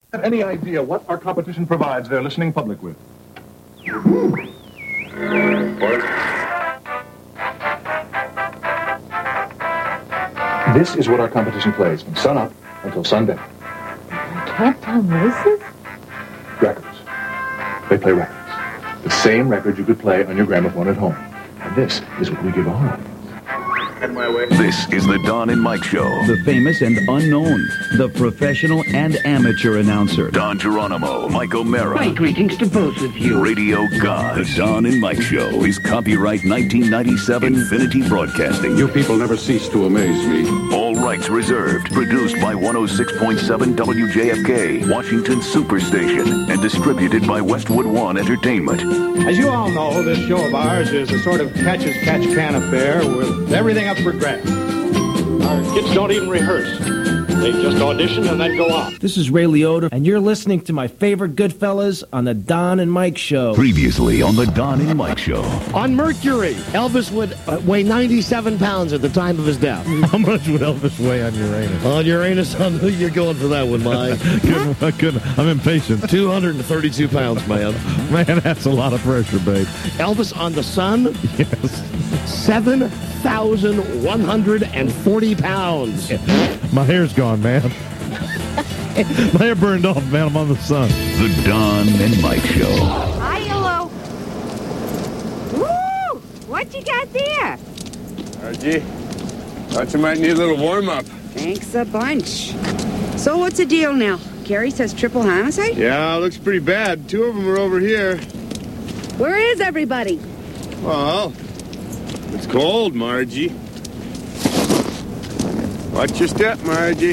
Have any idea what our competition provides their listening public with? This is what our competition plays from sun up until sundown. I can't tell what is this? Records. They play records. The same records you could play on your gramophone at home. And this is what we give our audience. This is the Don and Mike Show. The famous and unknown, the professional and amateur announcer. Don Geronimo, Mike O'Mara. My greetings to both of you. Radio God. The Don and Mike Show is copyright 1997 Infinity Broadcasting. You people never cease to amaze me. All rights reserved. Produced by 106.7 WJFK, Washington Superstation, and distributed by Westwood One Entertainment. As you all know, this show of ours is a sort of catch-as-catch-can affair with everything up for grabs. Our kids don't even rehearse. They just audition and then go off. This is Ray Liotta, and you're listening to my favorite Goodfellas on the Don and Mike Show. Previously on the Don and Mike Show. On Mercury, Elvis would weigh 97 pounds at the time of his death. How much would Elvis weigh on Uranus? On Uranus, you're going for that one, Mike. I'm impatient. 232 pounds, man. Man, that's a lot of pressure, babe. Elvis on the Sun? Yes. 7,140 pounds. My hair's gone, man. My hair burned off, man. I'm on the Sun. The Don and Mike Show. Hi, hello. Woo! What you got there? Archie, thought you might need a little warm-up. Thanks a bunch. So what's the deal now? Gary says triple homicide? Yeah, looks pretty bad. Two of them are over here. Where is everybody? Well, it's cold, Margie. Watch your step, Margie.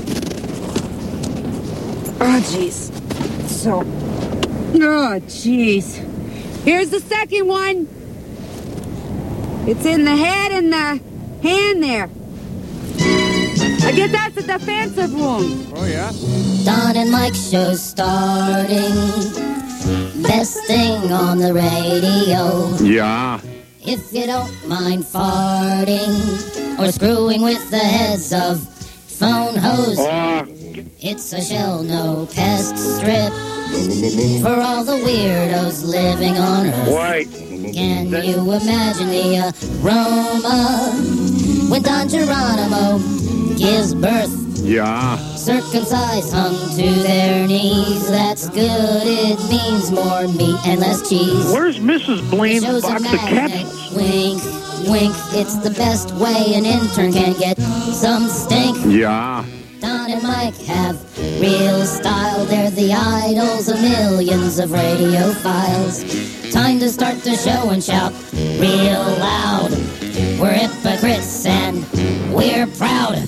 Oh, jeez. So... Oh, jeez. Here's the second one. It's in the head and the hand there. I guess that's a defensive wound. Oh, yeah? Don and Mike show starting. Best thing on the radio. Yeah. If you don't mind farting or screwing with the heads of phone hose, it's a shell no pest strip for all the weirdos living on Earth. White. Can you imagine the aroma when Don Geronimo gives birth? Yeah. Circumcised, hung to their knees. That's good. It means more meat and less cheese. Where's Mrs. Blaine's Shows box a of magnet. capsules? Wink, wink. It's the best way an intern can get some stink. Yeah. Don and Mike have real style. They're the idols of millions of radiophiles. Time to start the show and shout real loud. We're hypocrites and we're proud.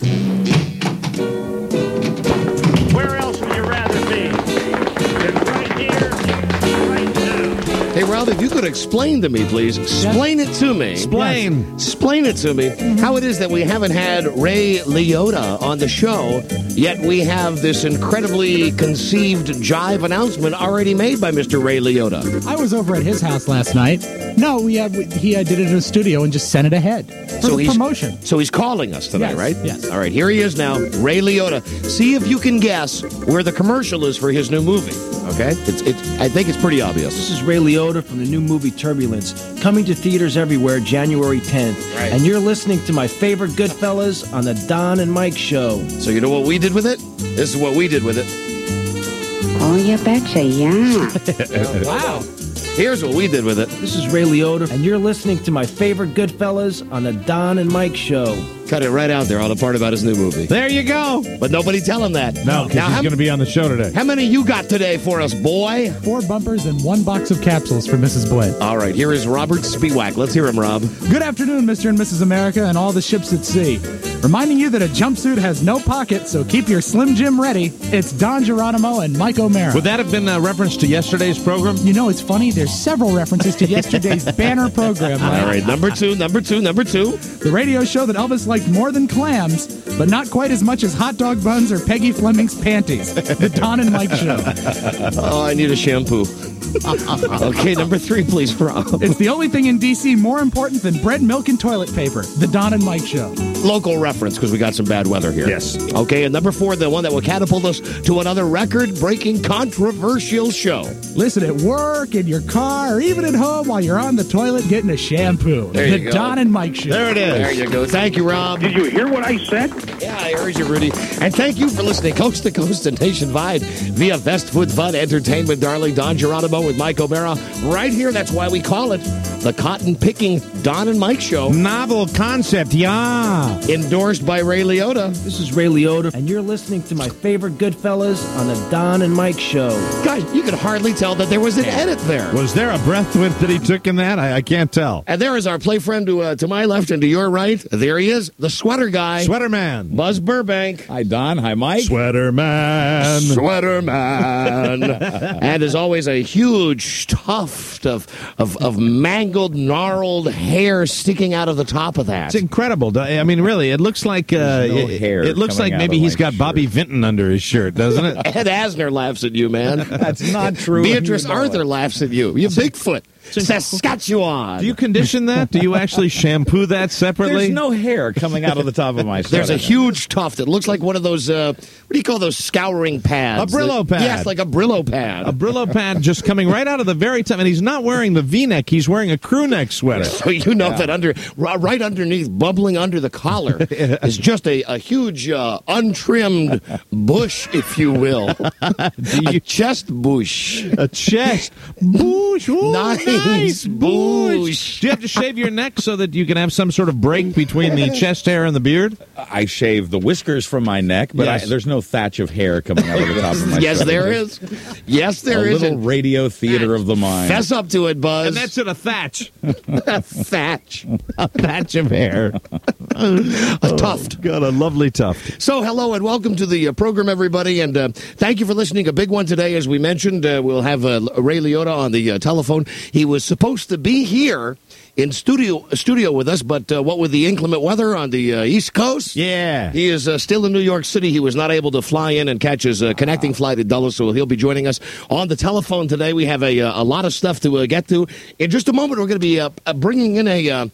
Where else would you rather be? Than right here, right now. Hey, Ralph, if you could explain to me, please. Explain it to me. Explain. Yes. Explain it to me. How it is that we haven't had Ray Liotta on the show, yet we have this incredibly conceived jive announcement already made by Mr. Ray Liotta. I was over at his house last night. No, he did it in a studio and just sent it ahead for the promotion. So he's calling us today, Yes, right? yes. All right, here he is now, Ray Liotta. See if you can guess where the commercial is for his new movie. Okay? I think it's pretty obvious. This is Ray Liotta from the new movie Turbulence, coming to theaters everywhere January 10th. Right. And you're listening to my favorite Goodfellas on the Don and Mike Show. So you know what we did with it? This is what we did with it. Oh, you betcha, yeah. Wow. Here's what we did with it. This is Ray Liotta, and you're listening to my favorite Goodfellas on the Don and Mike Show. Cut it right out there on the part about his new movie. There you go. But nobody tell him that. No, because he's going to be on the show today. How many you got today for us, boy? 4 bumpers and 1 box of capsules for Mrs. Blaine. All right, here is Robert Spiewak. Let's hear him, Rob. Good afternoon, Mr. and Mrs. America and all the ships at sea. Reminding you that a jumpsuit has no pocket, so keep your Slim Jim ready. It's Don Geronimo and Mike O'Mara. Would that have been a reference to yesterday's program? You know, it's funny. There's several references to yesterday's banner program. All right, number two. The radio show that Elvis liked more than clams, but not quite as much as hot dog buns or Peggy Fleming's panties. The Don and Mike Show. Oh, I need a shampoo. Okay, number 3, please, Rob. It's the only thing in D.C. more important than bread, milk, and toilet paper. The Don and Mike Show. Local reference, because we got some bad weather here. Yes. Okay, and number 4, the one that will catapult us to another record-breaking, controversial show. Listen at work, in your car, or even at home while you're on the toilet getting a shampoo. There you The go. Don and Mike Show. There it is. There you go. Thank you, Rob. Did you hear what I said? Yeah, I heard you, Rudy. And thank you for listening coast to coast and nationwide via Best Food Fun Entertainment, darling. Don Geronimo with Mike O'Mara right here. That's why we call it the cotton-picking Don and Mike Show. Novel concept, yeah. Endorsed by Ray Liotta. This is Ray Liotta, and you're listening to my favorite Goodfellas on the Don and Mike Show. Guys, you could hardly tell that there was an edit there. Was there a breath that he took in that? I can't tell. And there is our play friend to my left and to your right. There he is, the sweater guy. Sweater man. Buzz Burbank. Hi, Don. Hi, Mike. Sweater man. Sweater man. And as always, a huge tuft of mangled, gnarled hair sticking out of the top of that. It's incredible. I mean, really, it looks like hair it looks coming like out maybe of he's my got shirt. Bobby Vinton under his shirt, doesn't it? Ed Asner laughs at you, man. That's not true. Beatrice You know Arthur it. laughs at you. You Bigfoot. Saskatchewan. Do you condition that? Do you actually shampoo that separately? There's no hair coming out of the top of my sweater. There's a huge tuft. It looks like one of those, what do you call those scouring pads? A Brillo pad. Yes, like a Brillo pad. A Brillo pad just coming right out of the very top, and he's not wearing the V-neck. He's wearing a crew neck sweater. So you know that right underneath, bubbling under the collar, is just a huge untrimmed bush, if you will. A chest bush. A chest bush. Ooh, Nice bush. Do you have to shave your neck so that you can have some sort of break between the chest hair and the beard? I shave the whiskers from my neck, but Yes. there's no thatch of hair coming out of the top of my Yes, sweater. there is. Yes, there a is. little radio theater of the mind. Fess up to it, Buzz. And that's it, a thatch. Thatch. A thatch of hair. A tuft. Got a lovely tuft. So, hello and welcome to the program, everybody, and thank you for listening. A big one today, as we mentioned. We'll have Ray Liotta on the telephone. He was supposed to be here in studio with us, but what with the inclement weather on the East Coast, Yeah. he is still in New York City. He was not able to fly in and catch his connecting flight at Dulles, so he'll be joining us on the telephone today. We have a lot of stuff to get to. In just a moment, we're going to be bringing in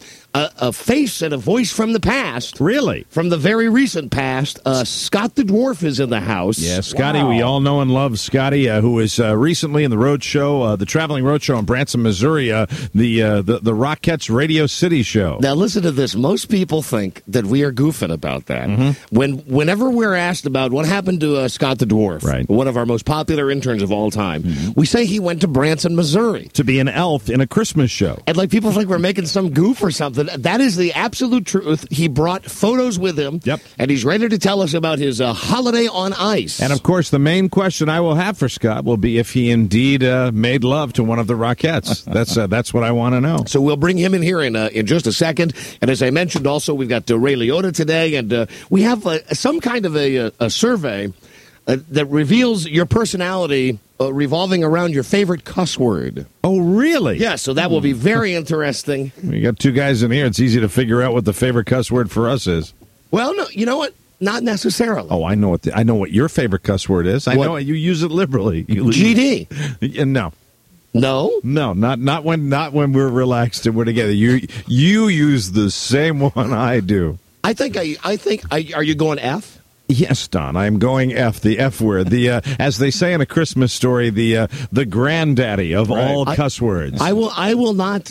a face and a voice from the past. Really? From the very recent past. Scott the Dwarf is in the house. Yeah, Scotty, we all know and love Scotty, who was recently in the road show, the traveling road show in Branson, Missouri, the Rockettes Radio City show. Now, listen to this. Most people think that we are goofing about that. Whenever we're asked about what happened to Scott the Dwarf, Right. one of our most popular interns of all time, we say he went to Branson, Missouri. To be an elf in a Christmas show. And like people think we're making some goof or something. That is the absolute truth. He brought photos with him. Yep. And he's ready to tell us about his holiday on ice. And, of course, the main question I will have for Scott will be if he indeed made love to one of the Rockettes. That's what I want to know. So we'll bring him in here in just a second. And as I mentioned, also, we've got Ray Liotta today. And we have some kind of a survey that reveals your personality revolving around your favorite cuss word. Oh, really? Yeah, so that will be very interesting. We got two guys in here. It's easy to figure out what the favorite cuss word for us is. Well, no, you know what? Not necessarily. Oh, I know what your favorite cuss word is. I know you use it liberally. GD. No. No? No, not when we're relaxed and we're together. You use the same one I do. I think are you going F? Yes, Don, I'm going F, the F word. The as they say in A Christmas Story, the granddaddy of all cuss words. I will not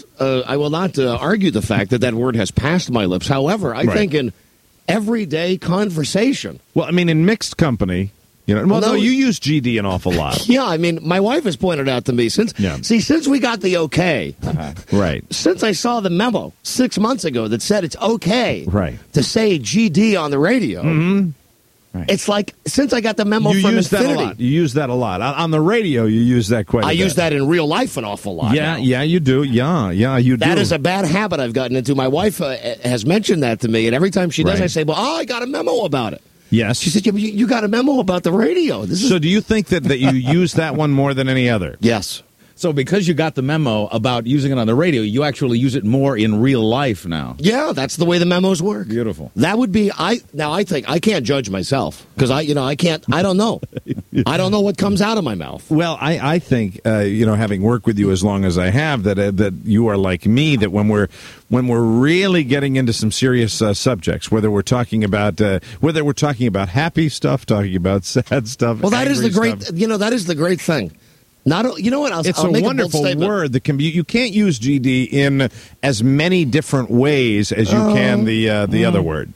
argue the fact that word has passed my lips. However, I think in everyday conversation. Well, I mean, in mixed company, you know. Well, no, you use GD an awful lot. Yeah, I mean, my wife has pointed out to me since we got the okay, right? Since I saw the memo 6 months ago that said it's okay, right, to say GD on the radio. Mm-hmm. Right. It's like since I got the memo you from use Infinity. that a lot. You use that a lot on the radio. You use that quite a bit. I use that in real life an awful lot. Yeah, now. yeah, you do. Yeah, you do. That is a bad habit I've gotten into. My wife has mentioned that to me, and every time she does, Right. I say, "Well, I got a memo about it." Yes. She said, "You got a memo about the radio." So, do you think that you use that one more than any other? Yes. So because you got the memo about using it on the radio, you actually use it more in real life now. Yeah, that's the way the memos work. Beautiful. That would be I think I can't judge myself because I don't know. I don't know what comes out of my mouth. Well, I think having worked with you as long as I have, that you are like me. That when we're really getting into some serious subjects, whether we're talking about happy stuff, talking about sad stuff. Well, that is the great. Stuff. That is the great thing. Not, you know what? It's I'll a make wonderful a bold statement. word that can be. You can't use GD in as many different ways as you can the other word.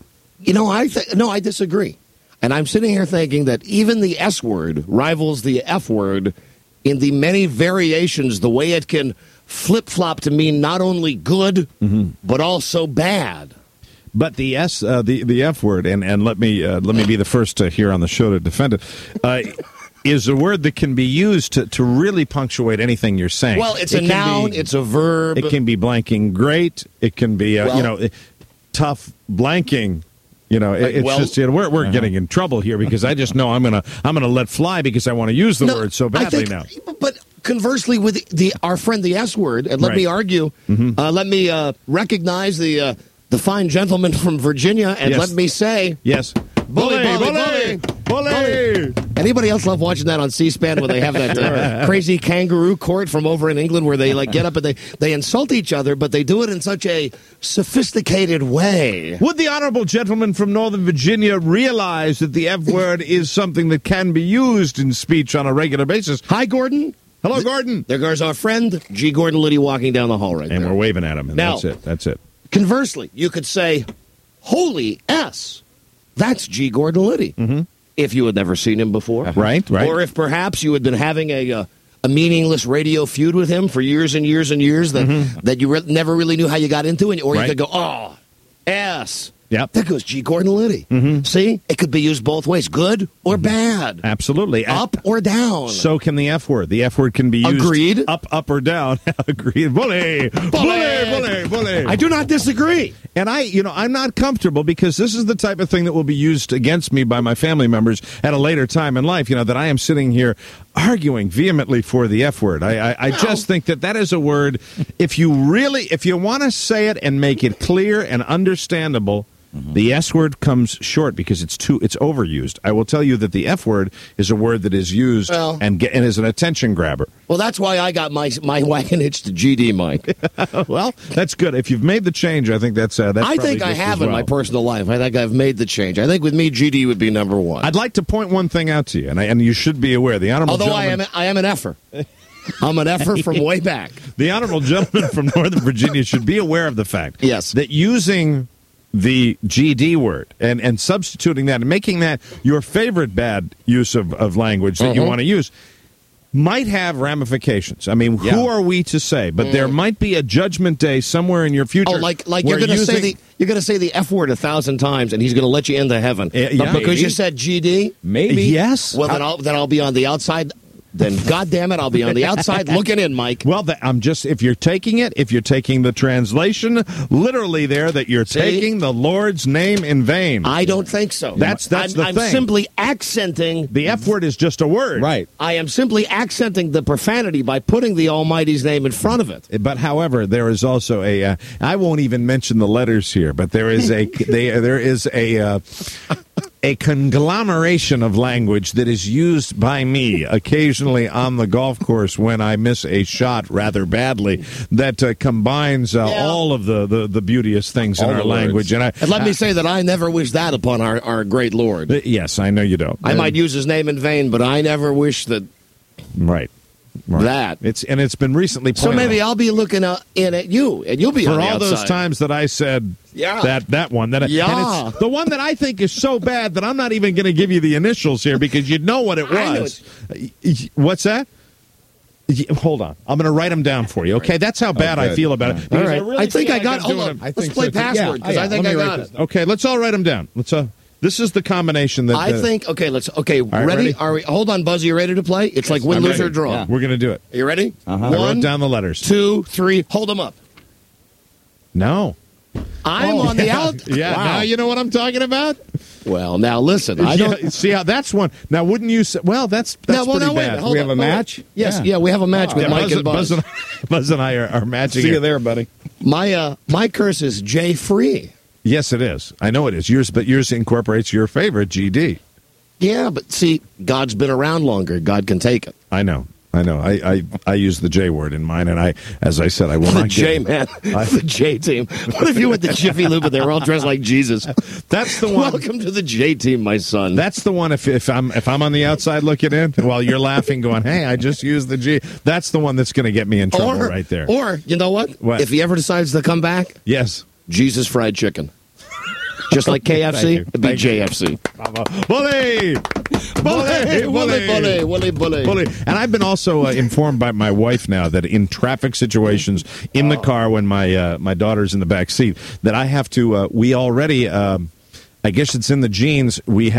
I disagree. And I'm sitting here thinking that even the S word rivals the F word in the many variations, the way it can flip-flop to mean not only good, but also bad. But the the F word, and let me be the first here on the show to defend it, is a word that can be used to really punctuate anything you're saying. Well, it's a noun, it's a verb. It can be blanking great. It can be, tough blanking. We're getting in trouble here because I just know I'm gonna let fly because I want to use the word so badly now. But conversely, with our friend the S word, and let me argue, let me recognize the fine gentleman from Virginia, and let me say, yes, bully. Anybody else love watching that on C-SPAN when they have that crazy kangaroo court from over in England where they get up and they insult each other, but they do it in such a sophisticated way? Would the honorable gentleman from Northern Virginia realize that the F word is something that can be used in speech on a regular basis? Hi, Gordon. Hello, Gordon. There goes our friend, G. Gordon Liddy, walking down the hall right there. And we're waving at him, and now, that's it. Conversely, you could say, holy S. That's G. Gordon Liddy. If you had never seen him before. Right. Or if perhaps you had been having a meaningless radio feud with him for years and years and years that you never really knew how you got into, or you could go, S. Yep. There goes G. Gordon Liddy. See? It could be used both ways, good or bad. Absolutely. Up or down. So can the F word. The F word can be used Agreed. up or down. Agreed. Bully. I do not disagree. And I'm not comfortable because this is the type of thing that will be used against me by my family members at a later time in life, that I am sitting here arguing vehemently for the F word. I just think that is a word, if you want to say it and make it clear and understandable, the S word comes short because it's overused. I will tell you that the F word is a word that is used and is an attention grabber. Well, that's why I got my wagon hitched to GD, Mike. Well, that's good. If you've made the change, I think that's I think I have in my personal life. I think I've made the change. I think with me, GD would be number one. I'd like to point one thing out to you, and you should be aware. The honorable gentleman, I am an effer. I'm an effer from way back. The honorable gentleman from Northern Virginia should be aware of the fact that using the GD word and substituting that and making that your favorite bad use of language that you want to use might have ramifications. I mean, who are we to say? But there might be a judgment day somewhere in your future. Oh, like you're going to say the F word 1,000 times, and he's going to let you into heaven. But because you said GD, maybe yes. Well, then I'll be on the outside. Then, goddamn it, I'll be on the outside looking in, Mike. Well, if you're taking the translation literally there, that you're taking the Lord's name in vain. I don't think so. That's the thing. I'm simply accenting. The F word is just a word. Right. I am simply accenting the profanity by putting the Almighty's name in front of it. But, however, there is also I won't even mention the letters here, but there is a conglomeration of language that is used by me occasionally on the golf course when I miss a shot rather badly that combines all of the beauteous things in our language. And let me say that I never wish that upon our great Lord. Yes, I know you don't. I might use his name in vain, but I never wish that. Right. That it's been recently pointed so maybe I'll be looking in at you, and you'll be for on the all outside. those times that I said that one and it's the one that I think is so bad that I'm not even going to give you the initials here because you'd know what it was. What's that? Hold on, I'm going to write them down for you. Okay, that's how bad I feel about it. All right, I think I got. Hold on, let's play password because I think I got it. Okay, let's all write them down. This is the combination that I think. Okay, ready? Are we? Hold on, Buzz. Are you ready to play? It's like win, lose, or draw. Yeah. We're going to do it. Are you ready? I wrote down the letters. 2, 3. Hold them up. No. I'm on the out. Yeah. Wow. Now you know what I'm talking about. Well, now listen. I don't see how that's one. Now, wouldn't you say? Well, that's pretty bad. We have a match. Yes. Yeah. We have a match with Mike and Buzz. Buzz and I are matching. See you there, buddy. My curse is J free. Yes, it is. I know it is. Yours incorporates your favorite GD. Yeah, but see, God's been around longer. God can take it. I know. I use the J word in mine, and as I said, I will the not J man, the J team. What if you went to Jiffy Lube and they were all dressed like Jesus? That's the one. Welcome to the J team, my son. That's the one. If I'm on the outside looking in, while you're laughing, going, "Hey, I just used the G." That's the one that's going to get me in trouble right there. Or you know what? If he ever decides to come back, yes, Jesus fried chicken. Just like KFC, it'd be JFC. Bully. And I've been also informed by my wife now that in traffic situations in the car when my daughter's in the back seat that I have to. We already, I guess it's in the genes. We've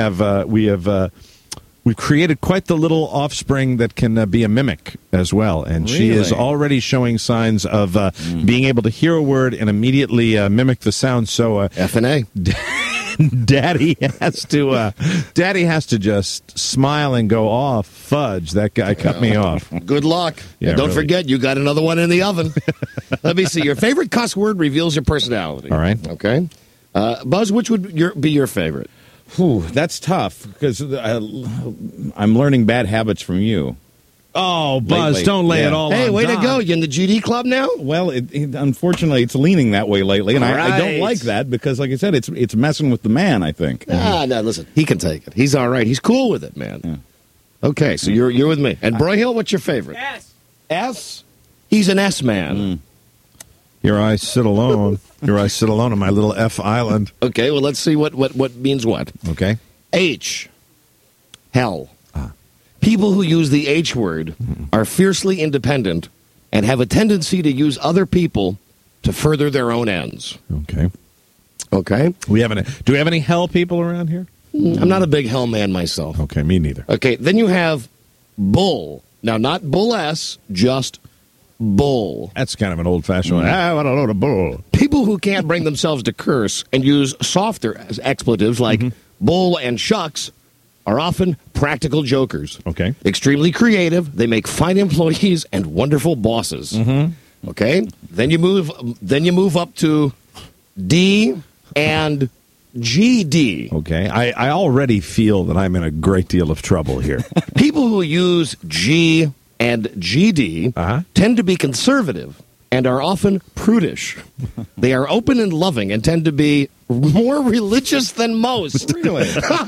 created quite the little offspring that can be a mimic as well. And she is already showing signs of being able to hear a word and immediately mimic the sound. So F&A. Daddy has to just smile and go, "Oh, fudge, that guy cut me off." Good luck. Yeah, don't forget, you got another one in the oven. Let me see. Your favorite cuss word reveals your personality. All right. Okay. Buzz, which would be your favorite? Whew, that's tough because I'm learning bad habits from you. Oh, Buzz, lately. don't lay it all on Hey, way to Don. go. You in the GD club now? Well, unfortunately, it's leaning that way lately, and I don't like that because, like I said, it's messing with the man, I think. No, listen. He can take it. He's all right. He's cool with it, man. Yeah. Okay, so you're with me. And Broyhill, what's your favorite? S. S? He's an S man. Here I sit alone. Here I sit alone on my little F island. Okay, well, let's see what means what. Okay. H. Hell. People who use the H word are fiercely independent and have a tendency to use other people to further their own ends. Okay. Okay? Do we have any hell people around here? I'm not a big hell man myself. Okay, me neither. Okay, then you have bull. Now, not bull S, just bull. That's kind of an old-fashioned one. I want a load of bull. People who can't bring themselves to curse and use softer expletives like bull and shucks are often practical jokers. Okay. Extremely creative. They make fine employees and wonderful bosses. Okay? Then you move up to D and GD. Okay. I already feel that I'm in a great deal of trouble here. People who use G and GD tend to be conservative and are often prudish. They are open and loving and tend to be more religious than most. Really?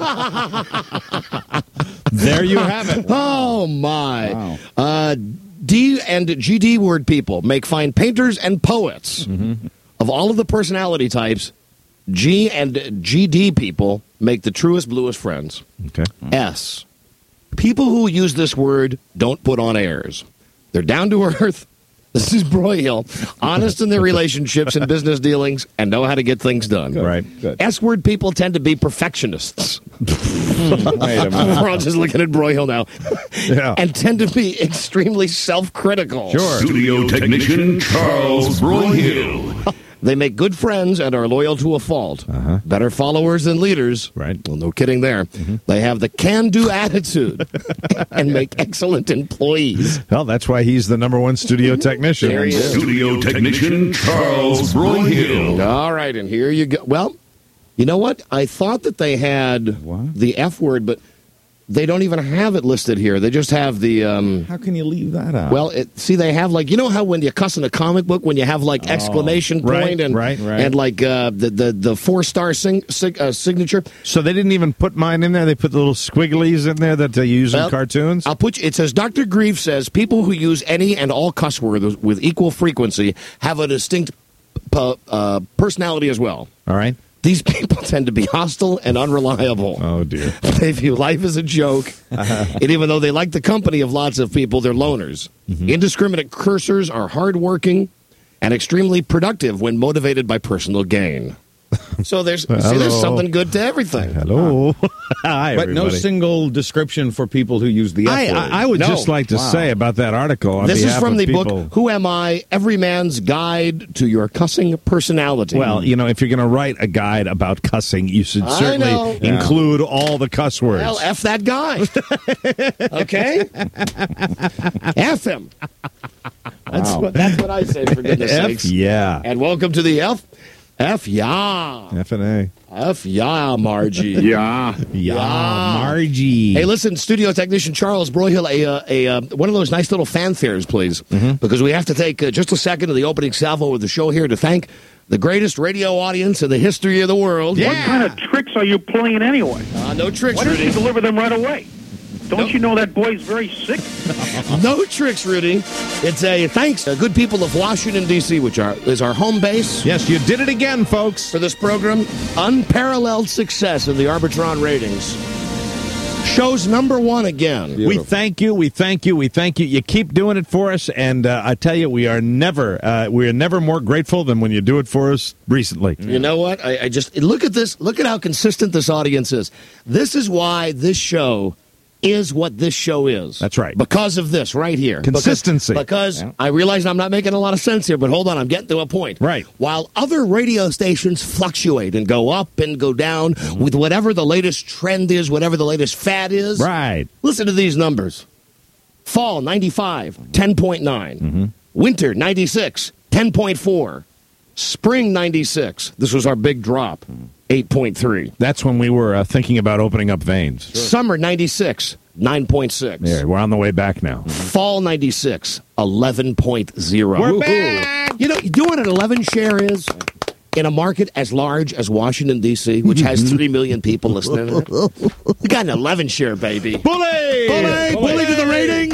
There you have it. Oh, my. Wow. D and GD word people make fine painters and poets. Of all of the personality types, G and GD people make the truest, bluest friends. Okay. S. People who use this word don't put on airs. They're down to earth. This is Broyhill. Honest in their relationships and business dealings and know how to get things done. Good. Right. Good. S-word people tend to be perfectionists. Wait a minute. We're all just looking at Broyhill now. Yeah. And tend to be extremely self-critical. Sure. Studio technician Charles Broyhill. They make good friends and are loyal to a fault. Better followers than leaders. Right. Well, no kidding there. They have the can-do attitude and make excellent employees. Well, that's why he's the #1 studio technician. There he is. Studio technician Charles Broyhill. All right, and here you go. Well, you know what? I thought that they had the F word, but they don't even have it listed here. They just have the... How can you leave that out? Well, see, they have like, you know how when you cuss in a comic book, when you have like exclamation point and like the 4-star signature. So they didn't even put mine in there? They put the little squigglies in there that they use in cartoons? I'll put you, it says, Dr. Grieve says, people who use any and all cuss words with equal frequency have a distinct personality as well. All right. These people tend to be hostile and unreliable. Oh, dear. They view life as a joke. And even though they like the company of lots of people, they're loners. Indiscriminate cursors are hardworking and extremely productive when motivated by personal gain. So there's something good to everything. Hello. Hi, but no everybody. single description for people who use the F word. I would just like to say about that article on This is behalf from of the people, book, Who Am I? Every Man's Guide to Your Cussing Personality. Well, you know, if you're going to write a guide about cussing, you should certainly include all the cuss words. Well, F that guy. Okay? F him. That's what I say, for goodness sakes. Yeah. And welcome to the F. F yeah. F&A. F yeah, Margie. Yeah. Margie. Hey, listen, studio technician Charles Broyhill, one of those nice little fanfares, please, because we have to take just a second of the opening salvo of the show here to thank the greatest radio audience in the history of the world. What kind of tricks are you playing anyway? No tricks, Why don't Rudy. you deliver them right away? Don't you know that boy's very sick? No tricks, Rudy. It's a thanks to good people of Washington, D.C., which is our home base. Yes, you did it again, folks. For this program, unparalleled success in the Arbitron ratings. Show's #1 again. We thank you. We thank you. We thank you. You keep doing it for us, and I tell you, we are never more grateful than when you do it for us recently. You know what? I just look at this. Look at how consistent this audience is. This is why this show is what this show is. That's right. Because of this right here. Consistency. Because I realize I'm not making a lot of sense here, but hold on, I'm getting to a point. Right. While other radio stations fluctuate and go up and go down with whatever the latest trend is, whatever the latest fad is. Right. Listen to these numbers. Fall, 95, 10.9. Winter, 96, 10.4. Spring, 96. This was our big drop. 8.3. That's when we were thinking about opening up veins. Summer, 96, 9.6. Yeah, we're on the way back now. Fall, 96, 11.0. We're back! You know what an 11 share is? In a market as large as Washington, D.C., which has 3 million people listening to it. You got an 11 share, baby. Bully! Bully to the ratings!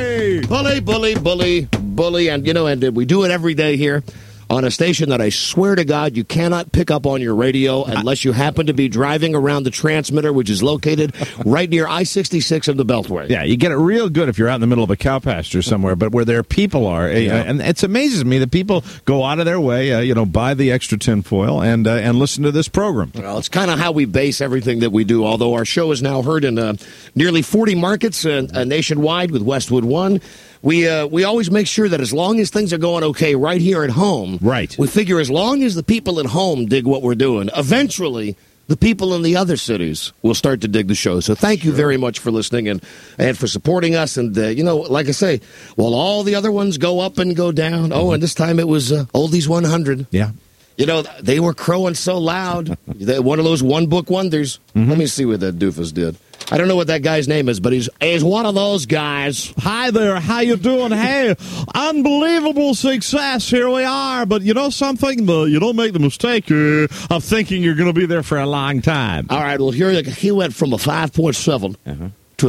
Bully. And we do it every day here on a station that I swear to God you cannot pick up on your radio unless you happen to be driving around the transmitter, which is located right near I-66 and the Beltway. Yeah, you get it real good if you're out in the middle of a cow pasture somewhere, but where their people are. And it amazes me that people go out of their way, buy the extra tinfoil and listen to this program. Well, it's kind of how we base everything that we do, although our show is now heard in nearly 40 markets nationwide with Westwood One. We always make sure that as long as things are going okay right here at home, right, we figure as long as the people at home dig what we're doing, eventually the people in the other cities will start to dig the show. So thank you very much for listening and for supporting us. And, like I say, while all the other ones go up and go down, and this time it was Oldies 100. Yeah. They were crowing so loud. One of those one-book wonders. Let me see what that doofus did. I don't know what that guy's name is, but he's one of those guys. Hi there, how you doing? Hey, unbelievable success. Here we are. But you know something? You don't make the mistake of thinking you're going to be there for a long time. All right, well, here he went from a 5.7 to a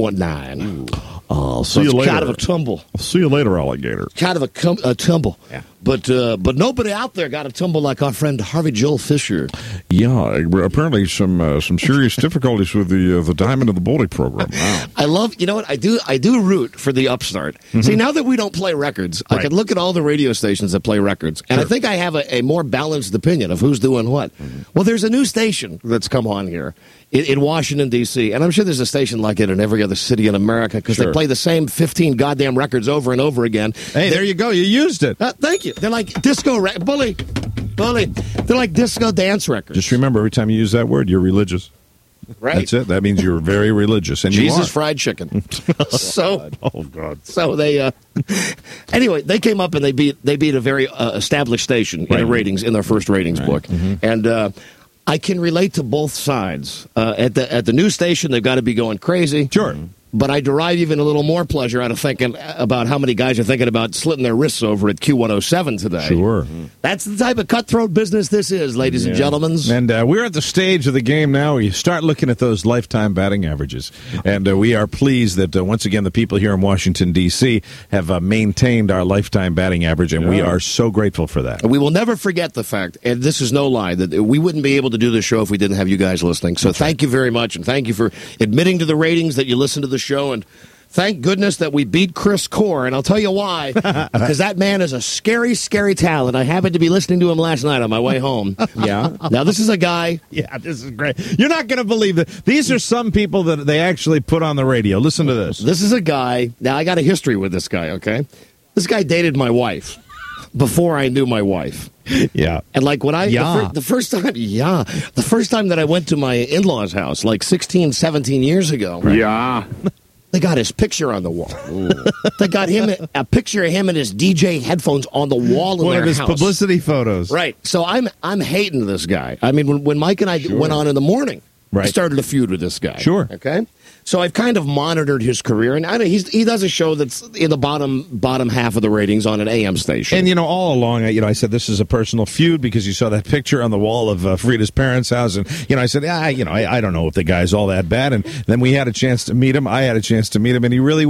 3.9. See you later. Kind of a tumble. I'll see you later, alligator. Kind of a tumble. Yeah. But nobody out there got a tumble like our friend Harvey Joel Fisher. Yeah, apparently some serious difficulties with the Diamond of the Bully program. Wow. I love, what, I do root for the upstart. See, now that we don't play records, I can look at all the radio stations that play records, and I think I have a more balanced opinion of who's doing what. Well, there's a new station that's come on here in Washington, D.C., and I'm sure there's a station like it in every other city in America because they play the same 15 goddamn records over and over again. Hey, there you go. You used it. Thank you. They're like disco bully. They're like disco dance records. Just remember, every time you use that word, you're religious. Right. That's it. That means you're very religious. And Jesus you are. fried chicken. Oh God. So they anyway, they came up and they beat a very established station in the ratings in their first ratings book. And I can relate to both sides. At the news station, they've got to be going crazy. Sure. But I derive even a little more pleasure out of thinking about how many guys are thinking about slitting their wrists over at Q107 today. Sure. That's the type of cutthroat business this is, ladies and gentlemen. And we're at the stage of the game now where you start looking at those lifetime batting averages. And we are pleased that, once again, the people here in Washington, D.C. have maintained our lifetime batting average, and we are so grateful for that. We will never forget the fact, and this is no lie, that we wouldn't be able to do this show if we didn't have you guys listening. So thank you very much, and thank you for admitting to the ratings that you listen to the show, and thank goodness that we beat Chris Core, and I'll tell you why. Because that man is a scary, scary talent. I happened to be listening to him last night on my way home. Yeah. Now, this is a guy. Yeah, this is great. You're not going to believe that. These are some people that they actually put on the radio. Listen to this. This is a guy. Now, I got a history with this guy, okay? This guy dated my wife before I knew my wife. Yeah. And like when the first time that I went to my in-laws' house, like 16, 17 years ago. Right? Yeah. They got his picture on the wall. They got a picture of him and his DJ headphones on the wall in One their of his house. publicity photos. Right. So I'm hating this guy. I mean, when Mike and I went on in the morning, I started a feud with this guy. Sure. Okay. So I've kind of monitored his career, and he does a show that's in the bottom half of the ratings on an AM station. And, all along, I said this is a personal feud because you saw that picture on the wall of Frida's parents' house. And, I said, I don't know if the guy's all that bad. And then we had a chance to meet him. I had a chance to meet him, and he really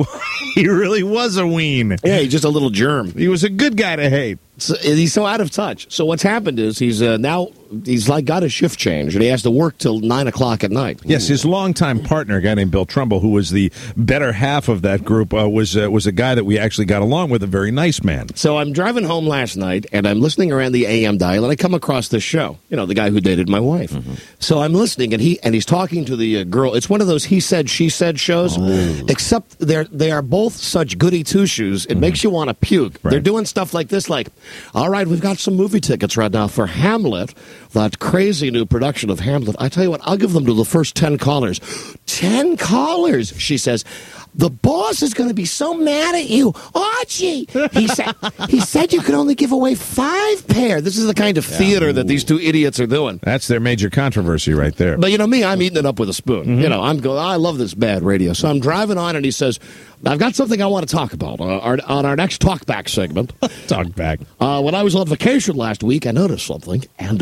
was a ween. Yeah, he's just a little germ. He was a good guy to hate. So, he's so out of touch. So what's happened is he's like got a shift change, and he has to work till 9 o'clock at night. Yes, his longtime partner, a guy named Bill Trumbull, who was the better half of that group, was a guy that we actually got along with, a very nice man. So I'm driving home last night, and I'm listening around the AM dial, and I come across this show. The guy who dated my wife. Mm-hmm. So I'm listening, and he's talking to the girl. It's one of those he said, she said shows, except they are both such goody two-shoes. It makes you want to puke. Right. They're doing stuff like this, like, all right, we've got some movie tickets right now for Hamlet, that crazy new production of Hamlet. I tell you what, I'll give them to the first 10 callers. 10 callers, she says. The boss is going to be so mad at you. Archie, he said you could only give away 5 pair. This is the kind of theater that these two idiots are doing. That's their major controversy right there. But me, I'm eating it up with a spoon. Mm-hmm. I'm going, I love this bad radio. So I'm driving on, and he says, I've got something I want to talk about on our next Talkback segment. Talkback. When I was on vacation last week, I noticed something. And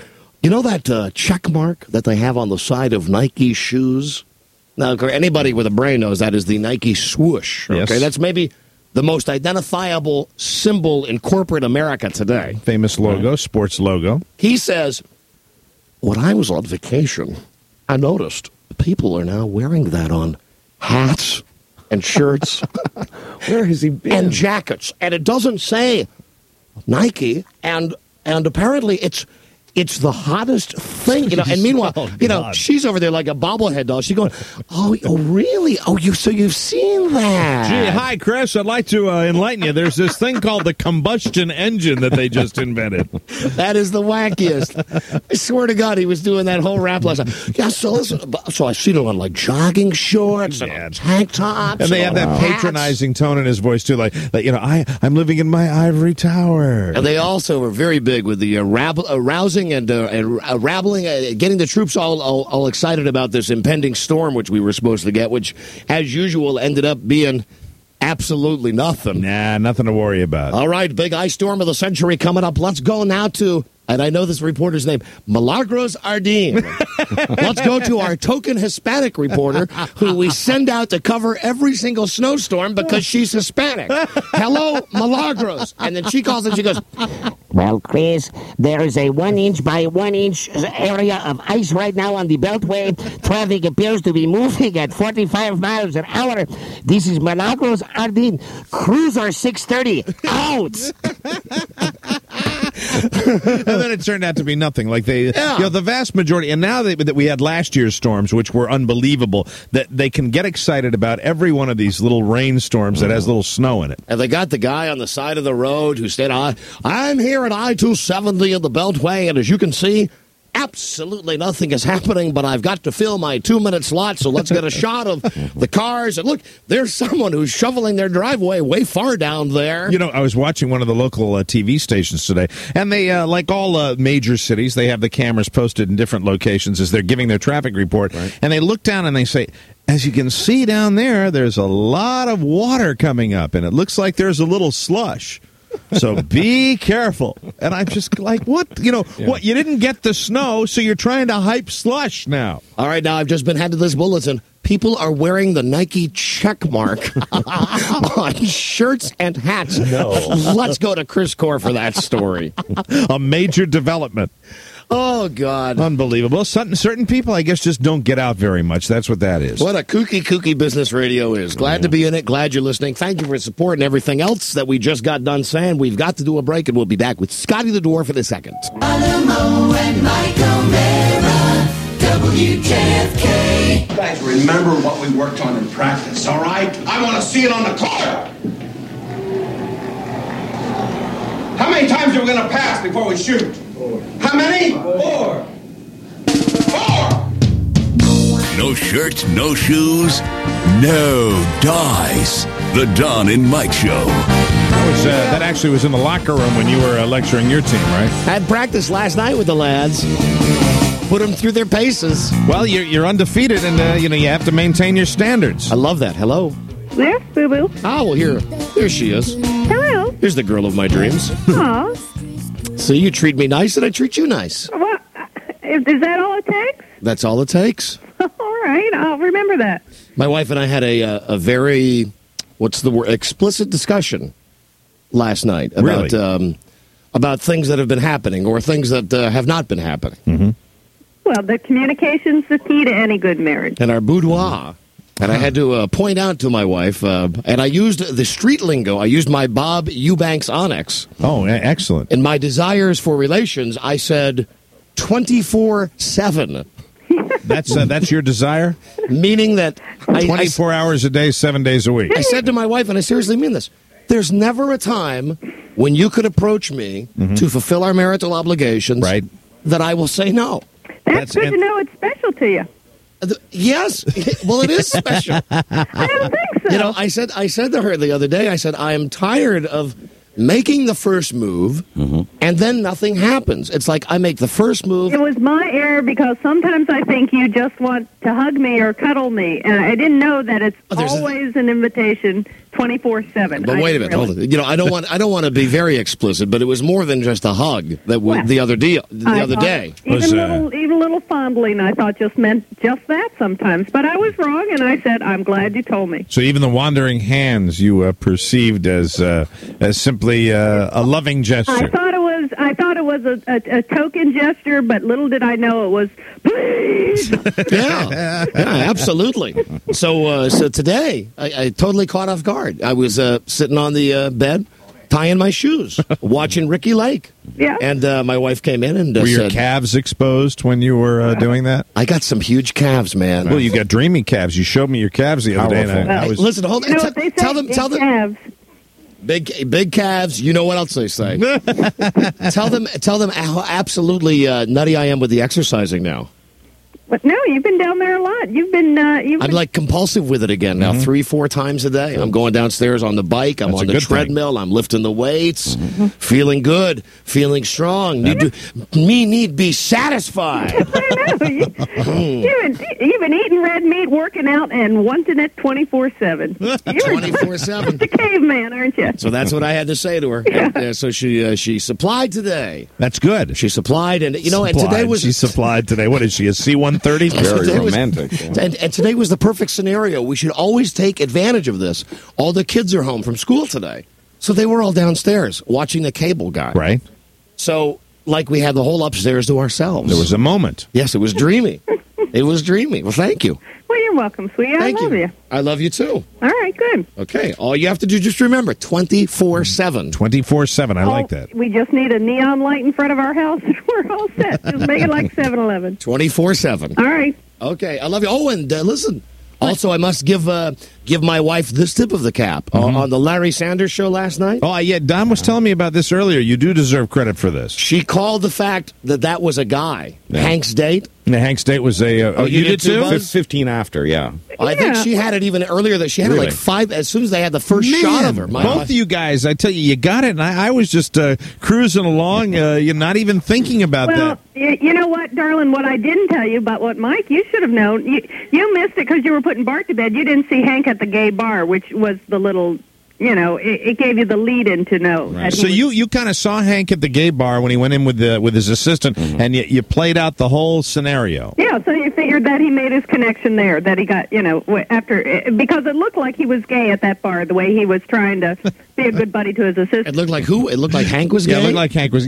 that check mark that they have on the side of Nike shoes? Now, anybody with a brain knows that is the Nike swoosh. Okay, yes. That's maybe the most identifiable symbol in corporate America today. Famous logo, sports logo. He says, when I was on vacation, I noticed people are now wearing that on hats and shirts. Where has he been? And jackets. And it doesn't say Nike, and apparently it's the hottest thing, And meanwhile, she's over there like a bobblehead doll. She's going, oh, really? Oh, so you've seen that? Gee, hi, Chris. I'd like to enlighten you. There's this thing called the combustion engine that they just invented. That is the wackiest. I swear to God, he was doing that whole rap last night. Yeah, so I've seen it on like jogging shorts and tank tops, and they have that patronizing tone in his voice too, like I'm living in my ivory tower. And they also were very big with the rousing and rabbling, getting the troops all excited about this impending storm, which we were supposed to get, which, as usual, ended up being absolutely nothing. Nah, nothing to worry about. All right, big ice storm of the century coming up. Let's go now to, and I know this reporter's name, Milagros Ardeen. Let's go to our token Hispanic reporter, who we send out to cover every single snowstorm because she's Hispanic. Hello, Milagros. And then she calls and she goes, well, Chris, there is a 1 inch by 1 inch area of ice right now on the Beltway. Traffic appears to be moving at 45 miles an hour. This is Milagros Ardeen. Cruiser 630. Out. And then it turned out to be nothing. Like the vast majority, and now that we had last year's storms, which were unbelievable, that they can get excited about every one of these little rainstorms that has little snow in it. And they got the guy on the side of the road who said, I'm here at I-270 in the Beltway, and as you can see, absolutely nothing is happening, but I've got to fill my 2-minute slot, so let's get a shot of the cars. And look, there's someone who's shoveling their driveway way far down there. I was watching one of the local TV stations today, and they, like all major cities, they have the cameras posted in different locations as they're giving their traffic report, right. And they look down and they say, as you can see down there, there's a lot of water coming up, and it looks like there's a little slush. So be careful. And I'm just like, what? What? You didn't get the snow, so you're trying to hype slush now. All right, now I've just been handed this bulletin. People are wearing the Nike check mark on shirts and hats. No. Let's go to Chris Core for that story. A major development. Oh, God. Unbelievable. Certain people, I guess, just don't get out very much. That's what that is. What a kooky business radio is. Glad to be in it. Glad you're listening. Thank you for support and everything else that we just got done saying. We've got to do a break, and we'll be back with Scotty the Dwarf in a second. Alamo and Mike O'Mara, WJFK. You guys remember what we worked on in practice, all right? I want to see it on the court. How many times are we going to pass before we shoot? 4. How many? 4. 4! No shirts, no shoes, no dies. The Don and Mike Show. That actually was in the locker room when you were lecturing your team, right? Had practice last night with the lads. Put them through their paces. Well, you're undefeated, and you have to maintain your standards. I love that. Hello. Yes, Boo Boo. Oh, well, here she is. Hello. Here's the girl of my dreams. Aw. So you treat me nice, and I treat you nice. Well, is that all it takes? That's all it takes. All right, I'll remember that. My wife and I had a very, what's the word, explicit discussion last night about about things that have been happening or things that have not been happening. Mm-hmm. Well, the communication's the key to any good marriage. In our boudoir. And I had to point out to my wife, and I used the street lingo. I used my Bob Eubanks Onyx. Oh, excellent. In my desires for relations, I said 24/7. That's your desire? Meaning that 24 hours a day, 7 days a week. I said to my wife, and I seriously mean this, there's never a time when you could approach me to fulfill our marital obligations that I will say no. That's good to know it's special to you. Yes. Well, it is special. I don't think so. You know, I said to her the other day, I said, I am tired of making the first move, and then nothing happens. It's like I make the first move. It was my error because sometimes I think you just want to hug me or cuddle me, and I didn't know that it's always an invitation 24/7. But wait a minute, hold on. You know, I don't want to be very explicit, but it was more than just a hug that the other day. Even a little fondling, I thought just meant just that sometimes. But I was wrong, and I said, I'm glad you told me. So even the wandering hands you perceived as simply a loving gesture. I thought it was a token gesture, but little did I know it was please. yeah, absolutely. So today I totally caught off guard. I was sitting on the bed, tying my shoes, watching Ricky Lake. Yeah. And my wife came in and were your said, calves exposed when you were doing that? I got some huge calves, man. Well, you got dreamy calves. You showed me your calves the other day. And I was... Listen, hold on. Tell them. Calves. Big calves. You know what else they say. Tell them how absolutely nutty I am with the exercising now. But no, you've been down there a lot. I'm like compulsive with it again now, 3-4 times a day. I'm going downstairs on the bike. I'm on the treadmill. I'm lifting the weights, feeling good, feeling strong. Need be satisfied. I know. You've been eating red meat, working out, and wanting it 24/7. 24/7. The caveman, aren't you? So that's what I had to say to her. Yeah. And, so she supplied today. That's good. She supplied, and and today was she supplied today. What is she? A C-130? Very romantic. And today was the perfect scenario. We should always take advantage of this. All the kids are home from school today. So they were all downstairs watching the cable guy. Right. So, like, we had the whole upstairs to ourselves. There was a moment. Yes, it was dreamy. It was dreamy. Well, thank you. Well, you're welcome, sweetie. I love you. I love you, too. All right, good. Okay. All you have to do, just remember, 24/7. 24/7. I like that. We just need a neon light in front of our house, and we're all set. Just make it like 7-Eleven. 24/7. All right. Okay. I love you. Oh, and listen. Also, I must give my wife this tip of the cap on the Larry Sanders Show last night. Oh, yeah. Don was telling me about this earlier. You do deserve credit for this. She called the fact that was a guy. Yeah. Hank's date. The Hank's date was a... you did too? 15 after, yeah. I think she had it even earlier. That she had it like 5 as soon as they had the first shot of her. Both of you guys, I tell you got it. And I was just cruising along, you're not even thinking about that. You know what, darling? What I didn't tell you about what Mike, you should have known. You missed it because you were putting Bart to bed. You didn't see Hank at the gay bar, which was the little... it gave you the lead-in to know. Right. So you kind of saw Hank at the gay bar when he went in with his assistant, and you played out the whole scenario. Yeah, so you figured that he made his connection there, that he got, because it looked like he was gay at that bar, the way he was trying to be a good buddy to his assistant. It looked like who? It looked like Hank was gay? Yeah, it looked like Hank was gay.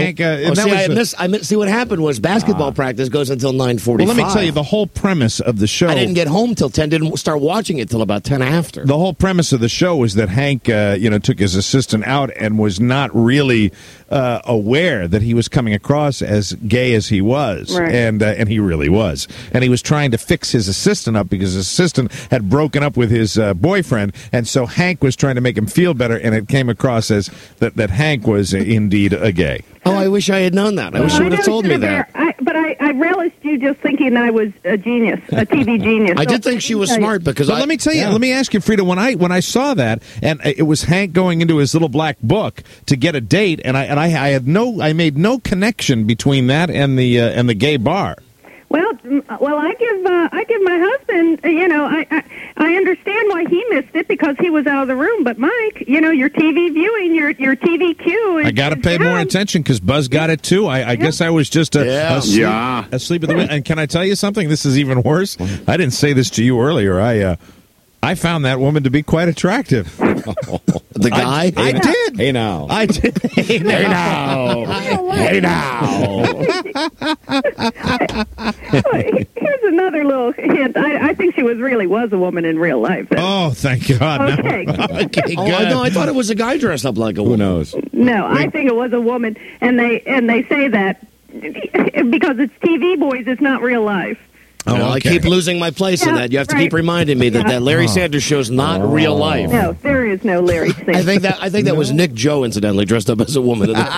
Hank. See, what happened was basketball practice goes until 9:45. Well, let me tell you, the whole premise of the show... I didn't get home till 10, didn't start watching it till about 10 after. The whole premise of the show was that Hank, took his assistant out and was not really aware that he was coming across as gay as he was, right. And he really was. And he was trying to fix his assistant up because his assistant had broken up with his boyfriend, and so Hank was trying to make him feel better, and it came across as that Hank was indeed a gay. Oh, I wish I had known that. I wish you would have told me that. But I I relished you just thinking I was a genius, a TV genius. I did think she was smart because let me tell you, let me ask you, Frida, when I saw that, and it was Hank going into his little black book to get a date, and I made no connection between that and the gay bar. Well, I give my husband, I understand why he missed it because he was out of the room. But Mike, your TV viewing, your TV queue. I got to pay more attention because Buzz got it too. I guess I was just asleep at the wheel. And can I tell you something? This is even worse. I didn't say this to you earlier. I found that woman to be quite attractive. The guy? I did. Hey, now. I did. Hey, now. Hey, now. Here's another little hint. I think she was a woman in real life. Oh, thank God. Okay. No. Okay, good. I thought it was a guy dressed up like a woman. Who knows? No, I think it was a woman, and they say that because it's TV boys, it's not real life. Oh, I keep losing my place in that. You have to keep reminding me that Larry Sanders Show's not real life. No, there is no Larry Sanders. I think that was Nick Joe, incidentally, dressed up as a woman in the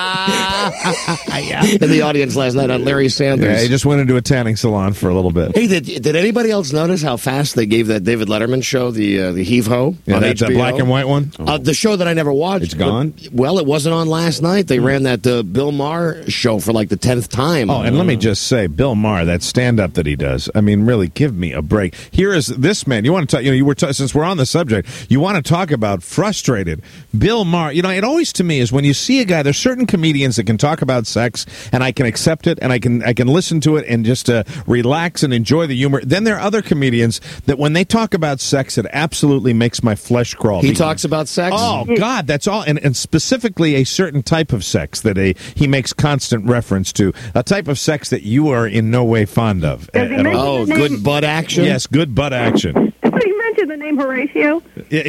audience last night on Larry Sanders. Yeah, he just went into a tanning salon for a little bit. Hey, did anybody else notice how fast they gave that David Letterman show, the Heave Ho, on that's HBO? that black and white one? The show that I never watched. It's gone? Well, it wasn't on last night. They ran that Bill Maher show for like the 10th time. Oh, and let me just say, Bill Maher, that stand-up that he does, I mean, really, give me a break. Here is this man. You want to talk? Since we're on the subject, you want to talk about frustrated Bill Maher. It always to me is when you see a guy. There's certain comedians that can talk about sex, and I can accept it, and I can listen to it, and just relax and enjoy the humor. Then there are other comedians that when they talk about sex, it absolutely makes my flesh crawl. He talks about sex. Oh God, that's all, and specifically a certain type of sex that he makes constant reference to, a type of sex that you are in no way fond of. Oh, good butt action? Yes, good butt action. You mentioned the name Horatio.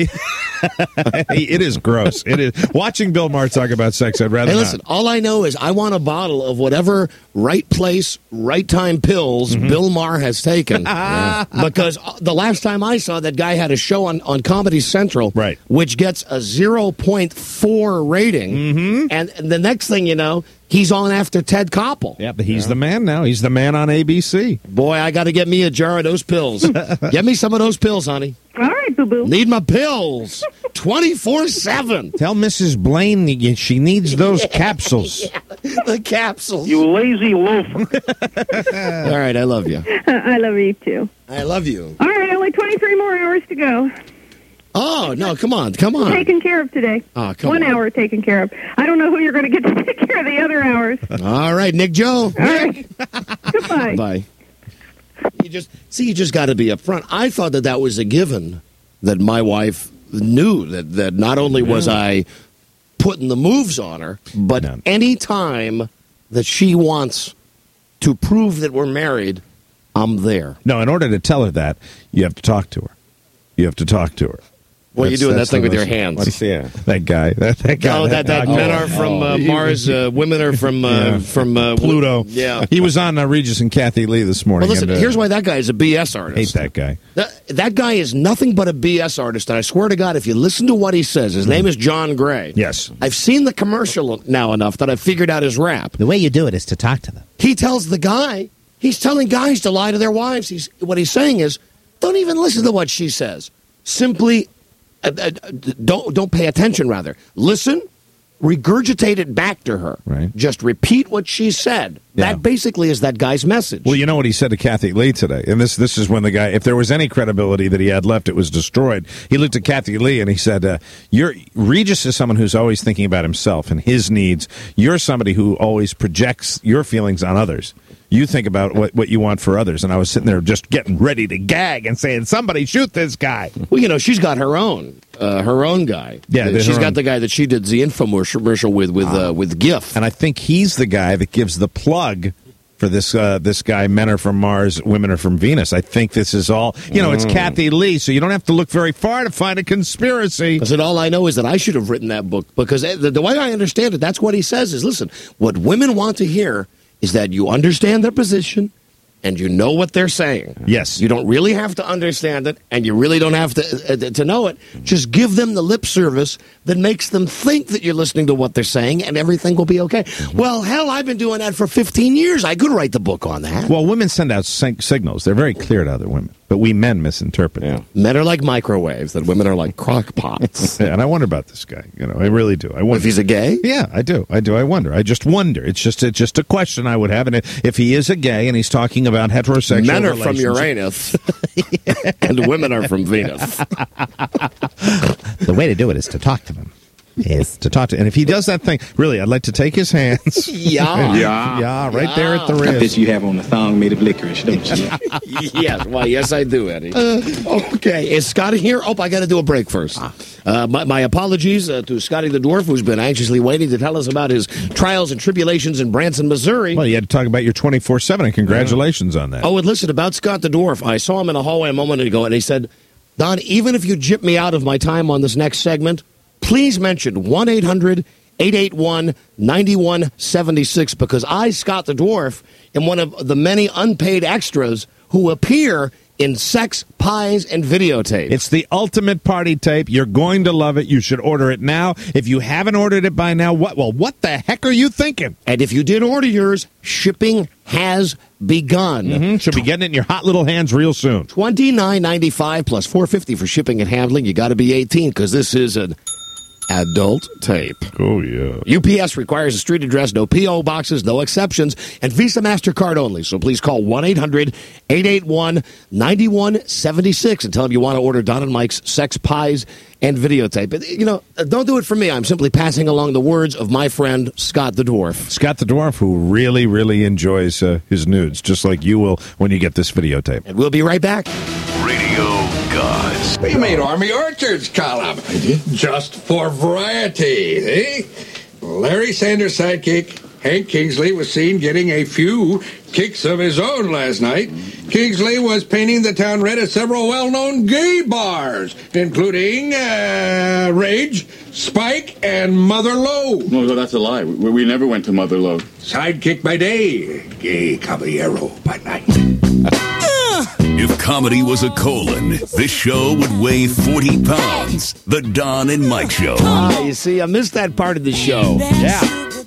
It is gross. It is. Watching Bill Maher talk about sex, I'd rather listen, all I know is I want a bottle of whatever right place, right time pills Bill Maher has taken. Because the last time I saw that guy had a show on Comedy Central, which gets a 0.4 rating. And the next thing you know, he's on after Ted Koppel. Yeah, but he's the man now. He's the man on ABC. Boy, I got to get me a jar of those pills. Get me some of those pills, honey. All right, boo-boo. Need my pills 24/7. Tell Mrs. Blaine she needs those capsules. The capsules. You lazy loafer. All right, I love you. I love you, too. I love you. All right, only 23 more hours to go. Oh, no, come on. Taken care of today. Oh, come 1 on. hour taken care of. I don't know who you're going to get to take care of the other hours. All right, Nick Joe. All right. Goodbye. Bye. You just got to be upfront. I thought that was a given, that my wife knew that not only was I putting the moves on her, but any time that she wants to prove that we're married, I'm there. No, in order to tell her that, you have to talk to her. You have to talk to her. What are you doing that thing with your hands? That guy. That guy. Oh, that men are from Mars, women are from Pluto. Yeah. He was on Regis and Kathy Lee this morning. Well, listen, here's why that guy is a BS artist. Hate that guy. That guy is nothing but a BS artist, and I swear to God, if you listen to what he says, his name is John Gray. Yes. I've seen the commercial now enough that I've figured out his rap. The way you do it is to talk to them. He tells the guy, he's telling guys to lie to their wives. What he's saying is, don't even listen to what she says. Simply don't pay attention, rather. Listen, regurgitate it back to her. Right. Just repeat what she said. Yeah. That basically is that guy's message. Well, you know what he said to Kathy Lee today, and this is when the guy, if there was any credibility that he had left, it was destroyed. He looked at Kathy Lee and he said, Regis is someone who's always thinking about himself and his needs. You're somebody who always projects your feelings on others. You think about what you want for others. And I was sitting there just getting ready to gag and saying, somebody shoot this guy. Well, she's got her own guy. Yeah, she's got the guy that she did the infomercial with GIF. And I think he's the guy that gives the plug for this guy, men are from Mars, women are from Venus. I think this is all, it's Kathy Lee, so you don't have to look very far to find a conspiracy. I said, all I know is that I should have written that book, because the way I understand it, that's what he says is, listen, what women want to hear is that you understand their position, and you know what they're saying. Yes. You don't really have to understand it, and you really don't have to know it. Just give them the lip service that makes them think that you're listening to what they're saying, and everything will be okay. Well, hell, I've been doing that for 15 years. I could write the book on that. Well, women send out signals. They're very clear to other women, but we men misinterpret. Yeah. Men are like microwaves, and women are like crock pots. Yeah, and I wonder about this guy. I really do. I wonder if he's a gay. Yeah, I do. I wonder. I just wonder. It's just a question I would have. And if he is a gay and he's talking about heterosexual men are relations, from Uranus, and women are from Venus. The way to do it is to talk to them. Is to talk to, and if he does that thing, really, I'd like to take his hands. Yeah, right there at the wrist. I bet you have on the thong made of licorice, don't you? Yes, well, yes, I do, Eddie. Okay, is Scotty here? Oh, I got to do a break first. My apologies to Scotty the Dwarf, who's been anxiously waiting to tell us about his trials and tribulations in Branson, Missouri. Well, you had to talk about your 24/7, and congratulations on that. Oh, and listen, about Scott the Dwarf, I saw him in a hallway a moment ago, and he said, Don, even if you jip me out of my time on this next segment, please mention 1-800-881-9176, because I, Scott the Dwarf, am one of the many unpaid extras who appear in Sex, Pies, and Videotape. It's the ultimate party tape. You're going to love it. You should order it now. If you haven't ordered it by now, what the heck are you thinking? And if you did order yours, shipping has begun. Should be getting it in your hot little hands real soon. $29.95 plus $4.50 for shipping and handling. You got to be 18 because this is an adult tape. Oh, yeah. UPS requires a street address, no P.O. boxes, no exceptions, and Visa MasterCard only. So please call 1-800-881-9176 and tell them you want to order Don and Mike's Sex, Pies, and Videotape. Don't do it for me. I'm simply passing along the words of my friend Scott the Dwarf. Scott the Dwarf, who really, really enjoys his nudes, just like you will when you get this videotape. And we'll be right back. Radio Gods. We made Army Orchards column. I did? Just for variety, eh? Larry Sanders' sidekick, Hank Kingsley, was seen getting a few kicks of his own last night. Kingsley was painting the town red at several well-known gay bars, including Rage, Spike, and Mother Lowe. No, that's a lie. We never went to Mother Lowe. Sidekick by day, gay caballero by night. If comedy was a colon, this show would weigh 40 pounds. The Don and Mike Show. You see, I missed that part of the show. Yeah.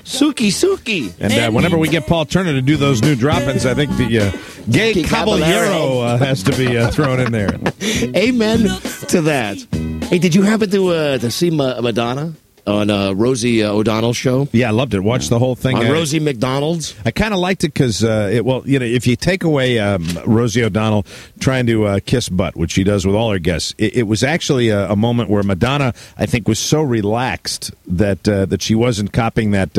Suki. And whenever we get Paul Turner to do those new drop-ins, I think the gay caballero has to be thrown in there. Amen to that. Hey, did you happen to see Madonna on Rosie O'Donnell's show? Yeah, I loved it. Watched the whole thing. On Rosie McDonald's? I kind of liked it because, if you take away Rosie O'Donnell trying to kiss butt, which she does with all her guests, it was actually a moment where Madonna, I think, was so relaxed that she wasn't copping that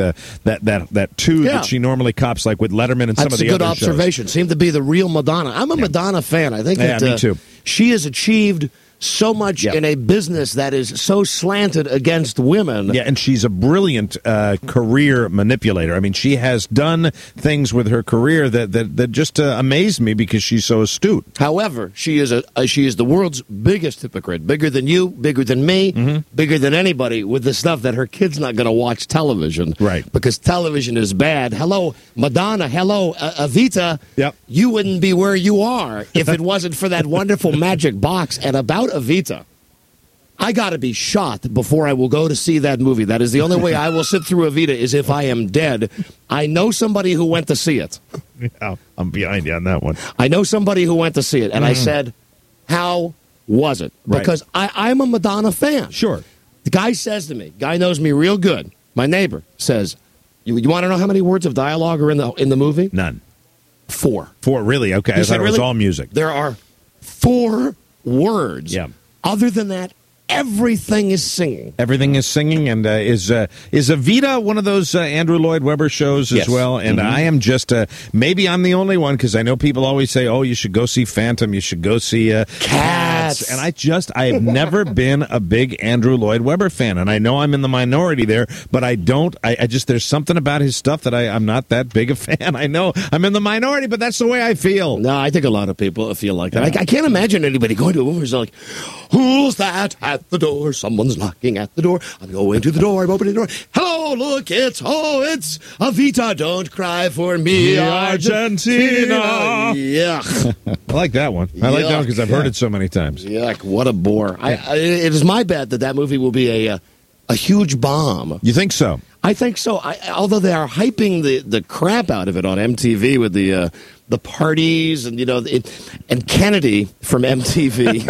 tune that she normally cops, like with Letterman and some of the other shows. That's a good observation. Seemed to be the real Madonna. I'm a Madonna fan. I think that me too. She has achieved so much in a business that is so slanted against women. Yeah, and she's a brilliant career manipulator. I mean, she has done things with her career that just amaze me because she's so astute. However, she is the world's biggest hypocrite, bigger than you, bigger than me, bigger than anybody, with the stuff that her kid's not going to watch television. Right. Because television is bad. Hello, Madonna. Hello, Evita. Yep. You wouldn't be where you are if it wasn't for that wonderful magic box. And about Evita, I got to be shot before I will go to see that movie. That is the only way I will sit through Evita, is if I am dead. I know somebody who went to see it. Yeah, I'm behind you on that one. I know somebody who went to see it, and I said, how was it? Because I'm a Madonna fan. Sure. The guy says to me, guy knows me real good, my neighbor, says, you want to know how many words of dialogue are in the movie? None. 4. 4, really? Okay, I thought it was all music. There are 4 words. Yeah. Other than that, everything is singing. Everything is singing, and is Evita one of those Andrew Lloyd Webber shows as well? And I am just maybe I'm the only one, because I know people always say, "Oh, you should go see Phantom, you should go see Cats." Reds. And I have never been a big Andrew Lloyd Webber fan. And I know I'm in the minority there, but I just, there's something about his stuff that I'm not that big a fan. I know I'm in the minority, but that's the way I feel. No, I think a lot of people feel like that. I can't imagine anybody going to a movie who's like, who's that at the door? Someone's knocking at the door. I'm going to the door. I'm opening the door. Hello, look, it's Avita. Don't cry for me, Argentina. Yeah. I like that one. I like that one because I've heard it so many times. Yuck, what a bore. It is my bet that movie will be a huge bomb. You think so? I think so. Although they are hyping the crap out of it on MTV with the parties and and Kennedy from MTV.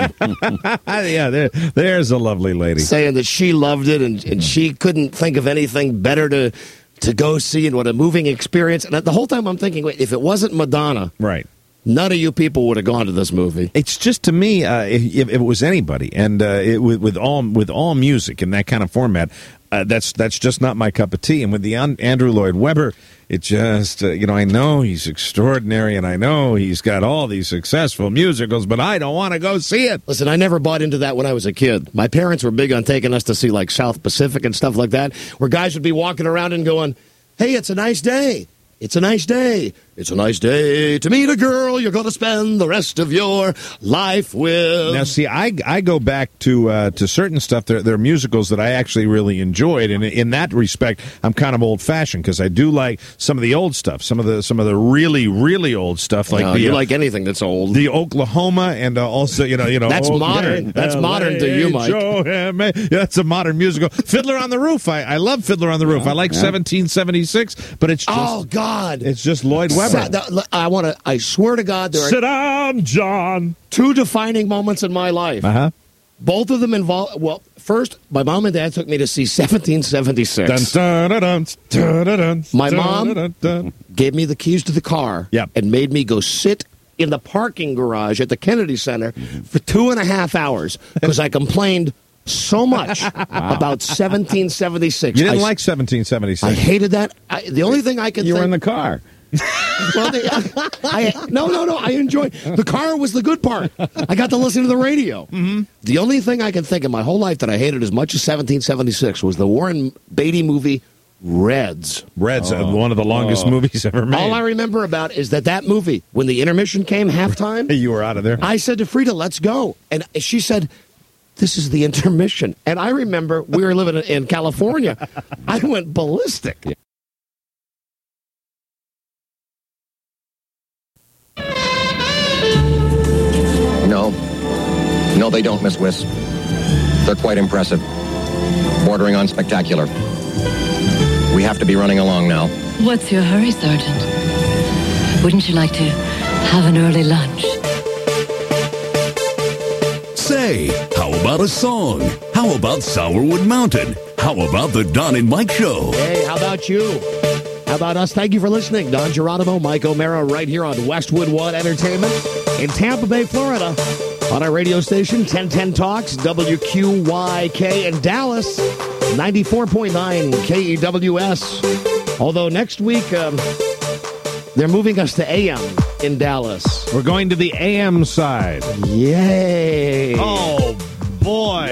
Yeah, there's a lovely lady saying that she loved it and she couldn't think of anything better to go see, and what a moving experience. And the whole time I'm thinking, wait, if it wasn't Madonna, right? None of you people would have gone to this movie. It's just, to me, if it was anybody, and with all music in that kind of format, that's just not my cup of tea. And with the Andrew Lloyd Webber, it just I know he's extraordinary, and I know he's got all these successful musicals, but I don't want to go see it. Listen, I never bought into that when I was a kid. My parents were big on taking us to see like South Pacific and stuff like that, where guys would be walking around and going, "Hey, it's a nice day. It's a nice day. It's a nice day to meet a girl you're going to spend the rest of your life with." Now, see, I go back to certain stuff. There are musicals that I actually really enjoyed, and in that respect, I'm kind of old-fashioned because I do like some of the old stuff, some of the really, really old stuff. Like you like anything that's old. The Oklahoma, and also that's modern. That's modern to you, Mike. Yeah, that's a modern musical. Fiddler on the Roof. I love Fiddler on the Roof. I like 1776, but it's just it's just Lloyd Webber. I swear to God, there are sit down, John. 2 defining moments in my life. Both of them involve. Well, first, my mom and dad took me to see 1776. My mom gave me the keys to the car and made me go sit in the parking garage at the Kennedy Center for 2.5 hours because I complained so much about 1776. You didn't like 1776. I hated that. The only thing I could You were in the car. Well, no. I enjoyed. The car was the good part. I got to listen to the radio. The only thing I can think of my whole life that I hated as much as 1776 was the Warren Beatty movie Reds. One of the longest movies ever made. All I remember about is that movie, when the intermission came, halftime, you were out of there. I said to Frida, "Let's go," and she said, "This is the intermission." And I remember we were living in California. I went ballistic. No, they don't, Miss Wiss. They're quite impressive. Bordering on spectacular. We have to be running along now. What's your hurry, Sergeant? Wouldn't you like to have an early lunch? Say, how about a song? How about Sourwood Mountain? How about the Don and Mike Show? Hey, how about you? How about us? Thank you for listening. Don Geronimo, Mike O'Mara, right here on Westwood One Entertainment in Tampa Bay, Florida. On our radio station, 1010 Talks, WQYK in Dallas, 94.9 KEWS. Although next week, they're moving us to AM in Dallas. We're going to the AM side. Yay. Oh, boy.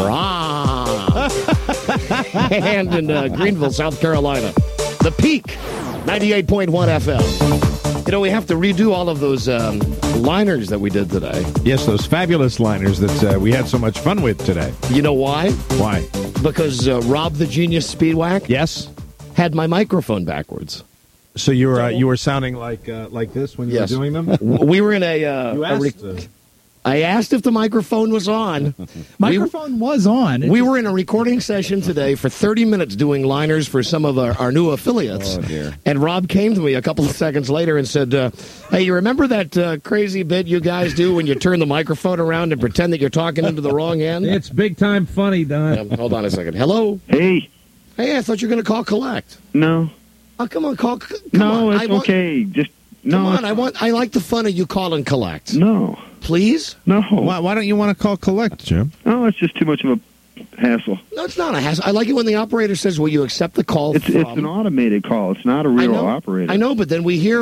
And in Greenville, South Carolina. The Peak, 98.1 FM. We have to redo all of those liners that we did today. Yes, those fabulous liners that we had so much fun with today. You know why? Why? Because Rob the Genius Speedwack had my microphone backwards. So you were sounding like this when you were doing them? We were in a... I asked if the microphone was on. Microphone was on. We were in a recording session today for 30 minutes doing liners for some of our new affiliates. Oh, dear. And Rob came to me a couple of seconds later and said, hey, you remember that crazy bit you guys do when you turn the microphone around and pretend that you're talking into the wrong end? It's big time funny, Don. Hold on a second. Hello? Hey. Hey, I thought you were going to call collect. No. Oh, come on, call. No, it's okay. Just no. Come on, I like the fun of you call and collect. No. Please? No. Why don't you want to call collect, Jim? Oh, it's just too much of a hassle. No, it's not a hassle. I like it when the operator says, will you accept the call It's an automated call. It's not a real operator. I know, but then we hear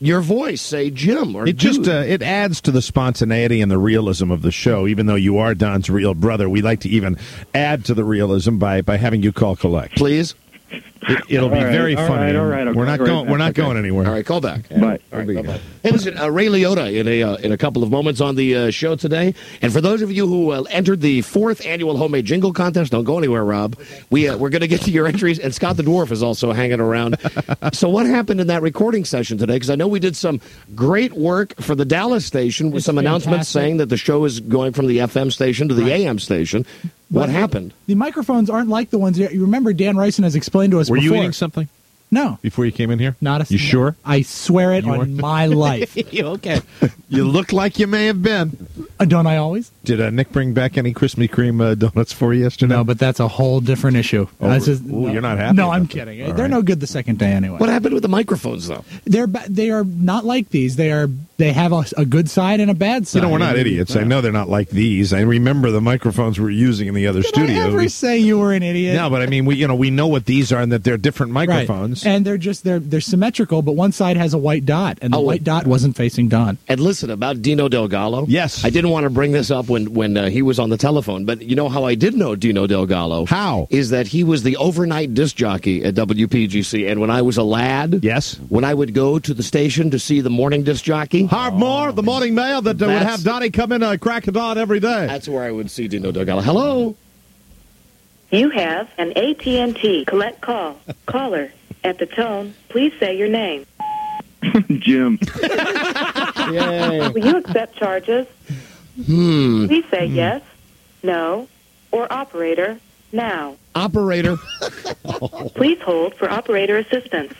your voice, say Jim or It just it adds to the spontaneity and the realism of the show. Even though you are Don's real brother, we like to even add to the realism by having you call collect. Please. It'll be very funny. All right. We're not going. We're not going anywhere. All right, call back. Bye. All right, bye-bye. Hey, listen, Ray Liotta in a couple of moments on the show today. And for those of you who entered the 4th annual homemade jingle contest, don't go anywhere, Rob. We're going to get to your entries, and Scott the Dwarf is also hanging around. So what happened in that recording session today? Because I know we did some great work for the Dallas station with some announcements saying that the show is going from the FM station to the AM station. What happened? The microphones aren't like the ones you remember. Dan Ryson has explained to us Were before. you eating something? No. Before you came in here? Not a. You sure? I swear it on my life. Okay. You look like you may have been. Don't I always? Did Nick bring back any Krispy Kreme donuts for you yesterday? No, but that's a whole different issue. You're not happy? No, I'm kidding. They're no good the second day anyway. What happened with the microphones, though? They are not like these. They have a good side and a bad side. You know, we're not idiots. I know they're not like these. I remember the microphones we were using in the other studio. Did I ever say you were an idiot? No, but I mean, we know what these are and that they're different microphones. Right. And they're symmetrical, but one side has a white dot, and the white dot wasn't facing Don. And listen, about Dino Delgado. Yes. I didn't want to bring this up when he was on the telephone, but you know how I did know Dino Delgado? How? Is that he was the overnight disc jockey at WPGC, and when I was a lad, yes, when I would go to the station to see the morning disc jockey, Harv Moore, the morning mail that would have Donnie come in crack of dawn every day. That's where I would see Dino Delgado. Hello? You have an AT&T collect call. Caller, at the tone, please say your name. Jim. Will you accept charges? Please say yes, no, or operator now. Operator. Please hold for operator assistance.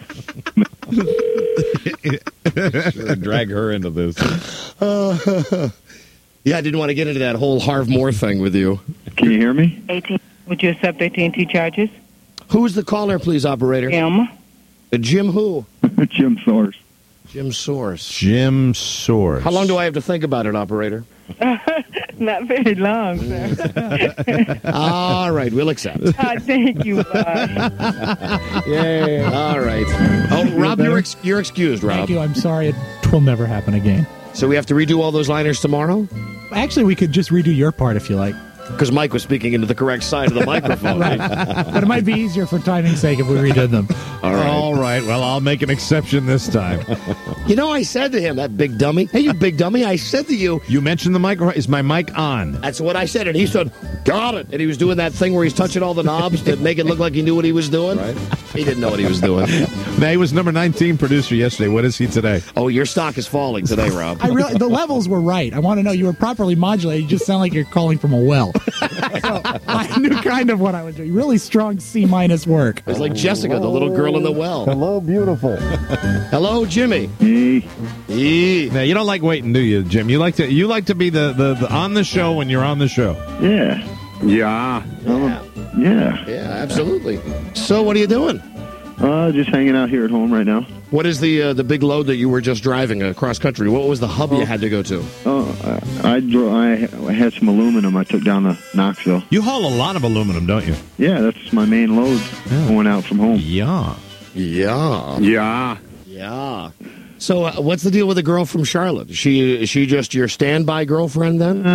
Drag her into this. Yeah, I didn't want to get into that whole Harv Moore thing with you. Can you hear me? Would you accept AT&T charges? Who's the caller, please, operator? Jim. Jim who? Jim Source. Jim Source. Jim Source. How long do I have to think about it, operator? Not very long, sir. All right, we'll accept. Thank you. Bye. Yay. All right. Oh, Rob, you're excused, Rob. Thank you. I'm sorry. It will never happen again. So we have to redo all those liners tomorrow? Actually, we could just redo your part if you like. Because Mike was speaking into the correct side of the microphone. Right. But it might be easier for timing's sake if we redid them. All right. Well, I'll make an exception this time. You know, I said to him, that big dummy, hey, you big dummy, I said to you. You mentioned the microphone. Is my mic on? That's what I said. And he said, got it. And he was doing that thing where he's touching all the knobs to make it look like he knew what he was doing. Right. He didn't know what he was doing. Now, he was number 19 producer yesterday. What is he today? Oh, your stock is falling today, Rob. The levels were right. I want to know. You were properly modulated. You just sound like you're calling from a well. So I knew kind of what I was doing. Really strong C- work. It was like Jessica, the little girl in the well. Hello, beautiful. Hello, Jimmy. Hey. Now, you don't like waiting, do you, Jim? You like to be the on the show when you're on the show. Yeah. Yeah. Yeah, absolutely. So what are you doing? Just hanging out here at home right now. What is the big load that you were just driving across country? What was the hub you had to go to? I had some aluminum I took down to Knoxville. You haul a lot of aluminum, don't you? Yeah, that's my main load going out from home. Yeah. So what's the deal with the girl from Charlotte? Is she just your standby girlfriend then?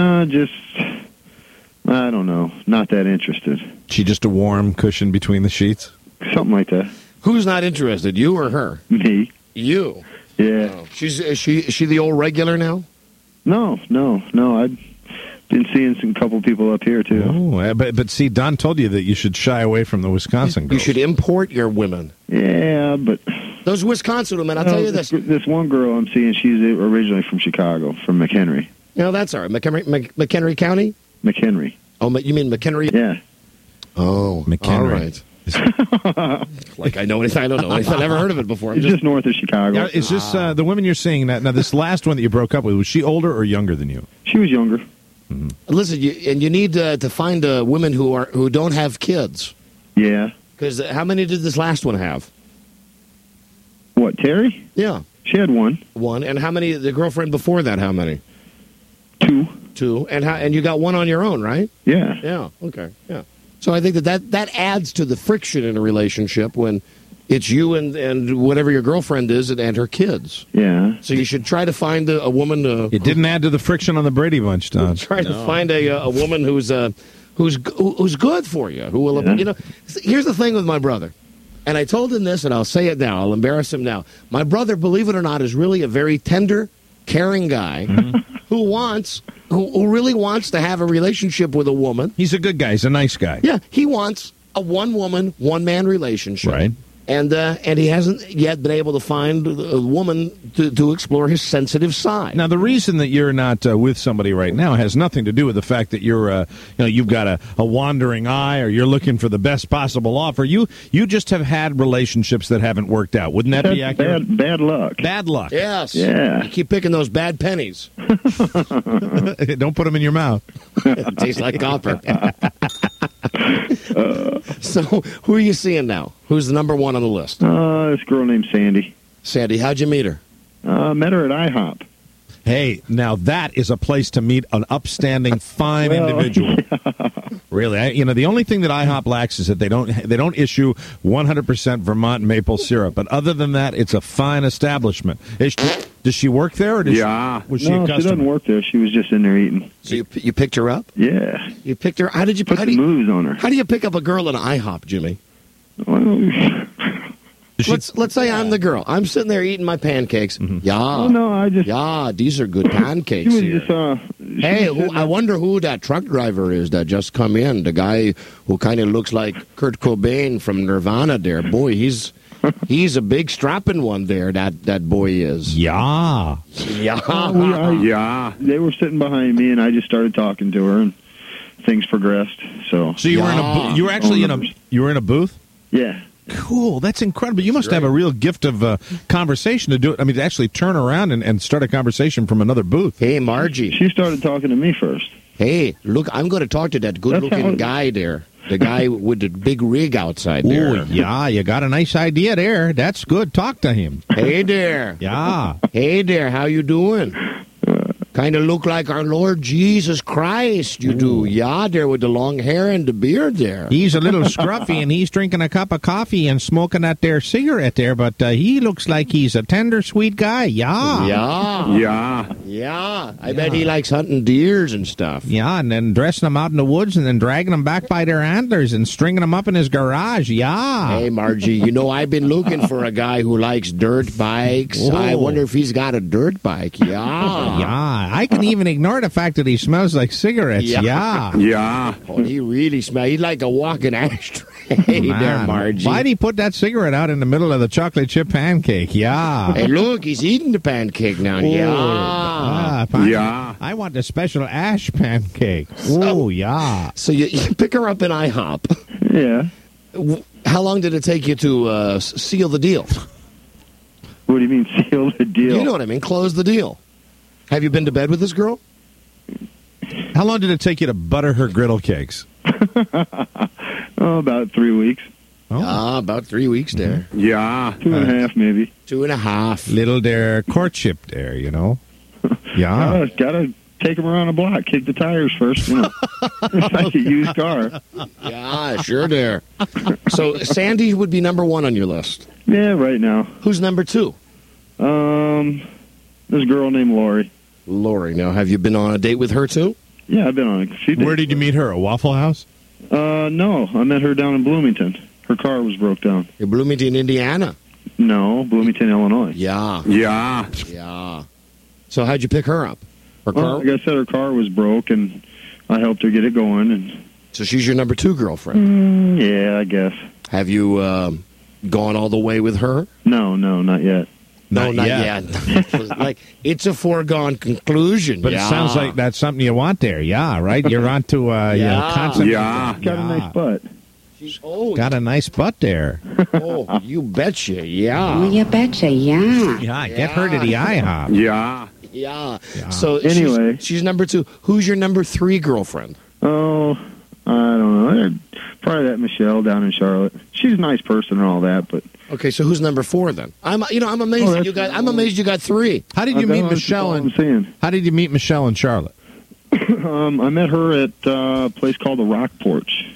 I don't know. Not that interested. She just a warm cushion between the sheets? Something like that. Who's not interested, you or her? Me. You? Yeah. Oh. Is she the old regular now? No. I've been seeing some couple people up here, too. Oh, but see, Don told you that you should shy away from the Wisconsin girls. You should import your women. Yeah, but... Those Wisconsin women, I'll tell you this. This one girl I'm seeing, she's originally from Chicago, from McHenry. No, that's all right. McHenry County? McHenry. Oh, you mean McHenry? Yeah. Oh, McHenry. All right. Like I know anything. I don't know anything. I've never heard of it before. It's just north of Chicago. Now, is this the women you're seeing that? Now, this last one that you broke up with, was she older or younger than you? She was younger. Mm-hmm. Listen, you need to find women who don't have kids. Yeah. Because how many did this last one have? What, Terry? Yeah. She had one. One. And how many? The girlfriend before that? How many? Two. And you got one on your own, right? Yeah. Yeah. Okay. Yeah. So I think that adds to the friction in a relationship when It's you and whatever your girlfriend is and her kids. Yeah. So you should try to find a woman. It didn't add to the friction on the Brady Bunch, Don. Try to find a woman who's good for you. Who will, you know? Here's the thing with my brother, and I told him this, and I'll say it now. I'll embarrass him now. My brother, believe it or not, is really a very tender, caring guy who really wants to have a relationship with a woman. He's a good guy. He's a nice guy. Yeah, he wants a one-woman, one-man relationship. Right. And he hasn't yet been able to find a woman to explore his sensitive side. Now, the reason that you're not with somebody right now has nothing to do with the fact that you've got a wandering eye or you're looking for the best possible offer. You just have had relationships that haven't worked out. Wouldn't that be accurate? Bad luck. Bad luck. Yes. Yeah. You keep picking those bad pennies. Don't put them in your mouth. It tastes like copper. So, who are you seeing now? Who's the number one on the list? This girl named Sandy. Sandy, how'd you meet her? Met her at IHOP. Hey, now that is a place to meet an upstanding, fine individual. Yeah. Really, the only thing that IHOP lacks is that they don't issue 100% Vermont maple syrup. But other than that, it's a fine establishment. Does she work there, or was she a customer? No, she doesn't work there. She was just in there eating. So you picked her up? Yeah. You picked her. How did you put the moves on her? How do you pick up a girl in IHOP, Jimmy? Let's say I'm the girl. I'm sitting there eating my pancakes. Mm-hmm. Yeah. Oh, no, I just... Yeah, these are good pancakes here. Hey, I wonder who that truck driver is that just come in. The guy who kind of looks like Kurt Cobain from Nirvana there. Boy, he's a big strapping one there, that boy is. Yeah. Yeah. Yeah. They were sitting behind me, and I just started talking to her, and things progressed. So you were in a you were actually you were in a booth? Yeah. Cool. That's incredible. You must have a real gift of conversation to do it. I mean, to actually turn around and start a conversation from another booth. Hey, Margie. She started talking to me first. Hey, look, I'm going to talk to that good-looking guy there. The guy with the big rig outside there. Oh, yeah, you got a nice idea there. That's good. Talk to him. Hey there. Yeah. Hey there, how you doing? Kind of look like our Lord Jesus Christ, you do. Yeah, there with the long hair and the beard there. He's a little scruffy, and he's drinking a cup of coffee and smoking that there cigarette there, but he looks like he's a tender, sweet guy. Yeah. I bet he likes hunting deers and stuff. Yeah, and then dressing them out in the woods and then dragging them back by their antlers and stringing them up in his garage. Yeah. Hey, Margie, I've been looking for a guy who likes dirt bikes. Oh. I wonder if he's got a dirt bike. Yeah. Yeah. I can even ignore the fact that he smells like cigarettes. Yeah. Oh, he really smells. He's like a walking ashtray. Hey there, Margie. Why'd he put that cigarette out in the middle of the chocolate chip pancake? Yeah. Hey, look, he's eating the pancake now. Yeah. I want the special ash pancake. Oh, yeah. So you pick her up in IHOP. Yeah. How long did it take you to seal the deal? What do you mean, seal the deal? You know what I mean, close the deal. Have you been to bed with this girl? How long did it take you to butter her griddle cakes? About 3 weeks. About 3 weeks there. Yeah. 2.5 maybe. 2.5. Little there courtship there, Yeah. Gotta take them around the block, kick the tires first. It's like a used car. Yeah, sure there. So Sandy would be number one on your list. Yeah, right now. Who's number two? This girl named Lori. Lori. Now, have you been on a date with her, too? Yeah, I've been on a few dates. Where did you meet her? A Waffle House? No. I met her down in Bloomington. Her car was broke down. In Bloomington, Indiana? No, Bloomington, Illinois. Yeah. So how'd you pick her up? Her car? Like I said, her car was broke, and I helped her get it going. And so she's your number two girlfriend? Yeah, I guess. Have you gone all the way with her? No, not yet. No, not yet. Like, it's a foregone conclusion. But it sounds like that's something you want there. Yeah, right? You're on to concept. Got a nice butt. Got a nice butt there. Oh, you betcha. Yeah. You betcha. Yeah. Yeah, get her to the IHOP. Yeah. So anyway, she's number two. Who's your number three girlfriend? Oh, I don't know. Probably that Michelle down in Charlotte. She's a nice person and all that, but. Okay, so who's number four then? I'm amazed that you got. I'm amazed you got three. How did you meet Michelle? How did you meet Michelle in Charlotte? I met her at a place called the Rock Porch.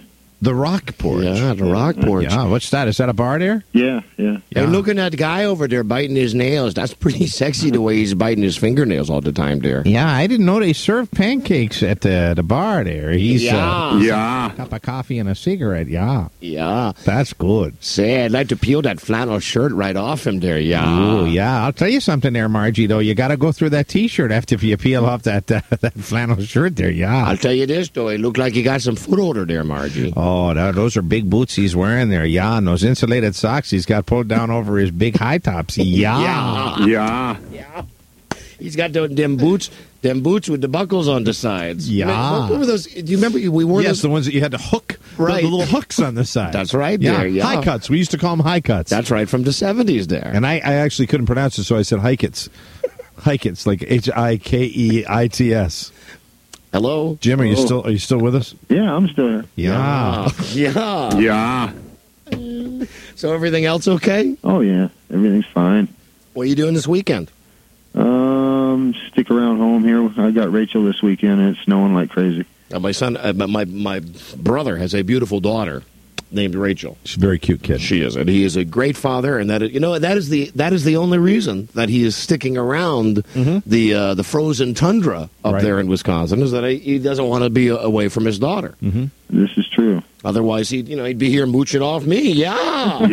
The Rock Porch. Yeah, the Rock Porch. Yeah, what's that? Is that a bar there? Yeah. Hey, look at that guy over there biting his nails. That's pretty sexy the way he's biting his fingernails all the time there. Yeah, I didn't know they served pancakes at the bar there. He's cup of coffee and a cigarette. Yeah. That's good. Say, I'd like to peel that flannel shirt right off him there. Yeah. Oh, yeah. I'll tell you something there, Margie, though. You got to go through that T-shirt after you peel off that flannel shirt there. Yeah. I'll tell you this, though. It looked like you got some foot odor there, Margie. Oh, those are big boots he's wearing there. Yeah, and those insulated socks he's got pulled down over his big high tops. Yeah. He's got them boots with the buckles on the sides. Yeah. What were those? Do you remember we wore those? the ones that you had to hook. Right. The little hooks on the side. That's right there, yeah. High cuts. We used to call them high cuts. That's right, from the 70s there. And I actually couldn't pronounce it, so I said hikets. Hikets, like Hikeits. Hello? Jim, are you still with us? Yeah, I'm still here. Yeah. So everything else okay? Oh, yeah. Everything's fine. What are you doing this weekend? Stick around home here. I got Rachel this weekend, and it's snowing like crazy. My son, my brother has a beautiful daughter named Rachel. She's a very cute kid. She is, and he is a great father. And that is the only reason that he is sticking around the frozen tundra up there in Wisconsin, is that he doesn't want to be away from his daughter. Mm-hmm. This is true. Otherwise, he'd be here mooching off me. Yeah.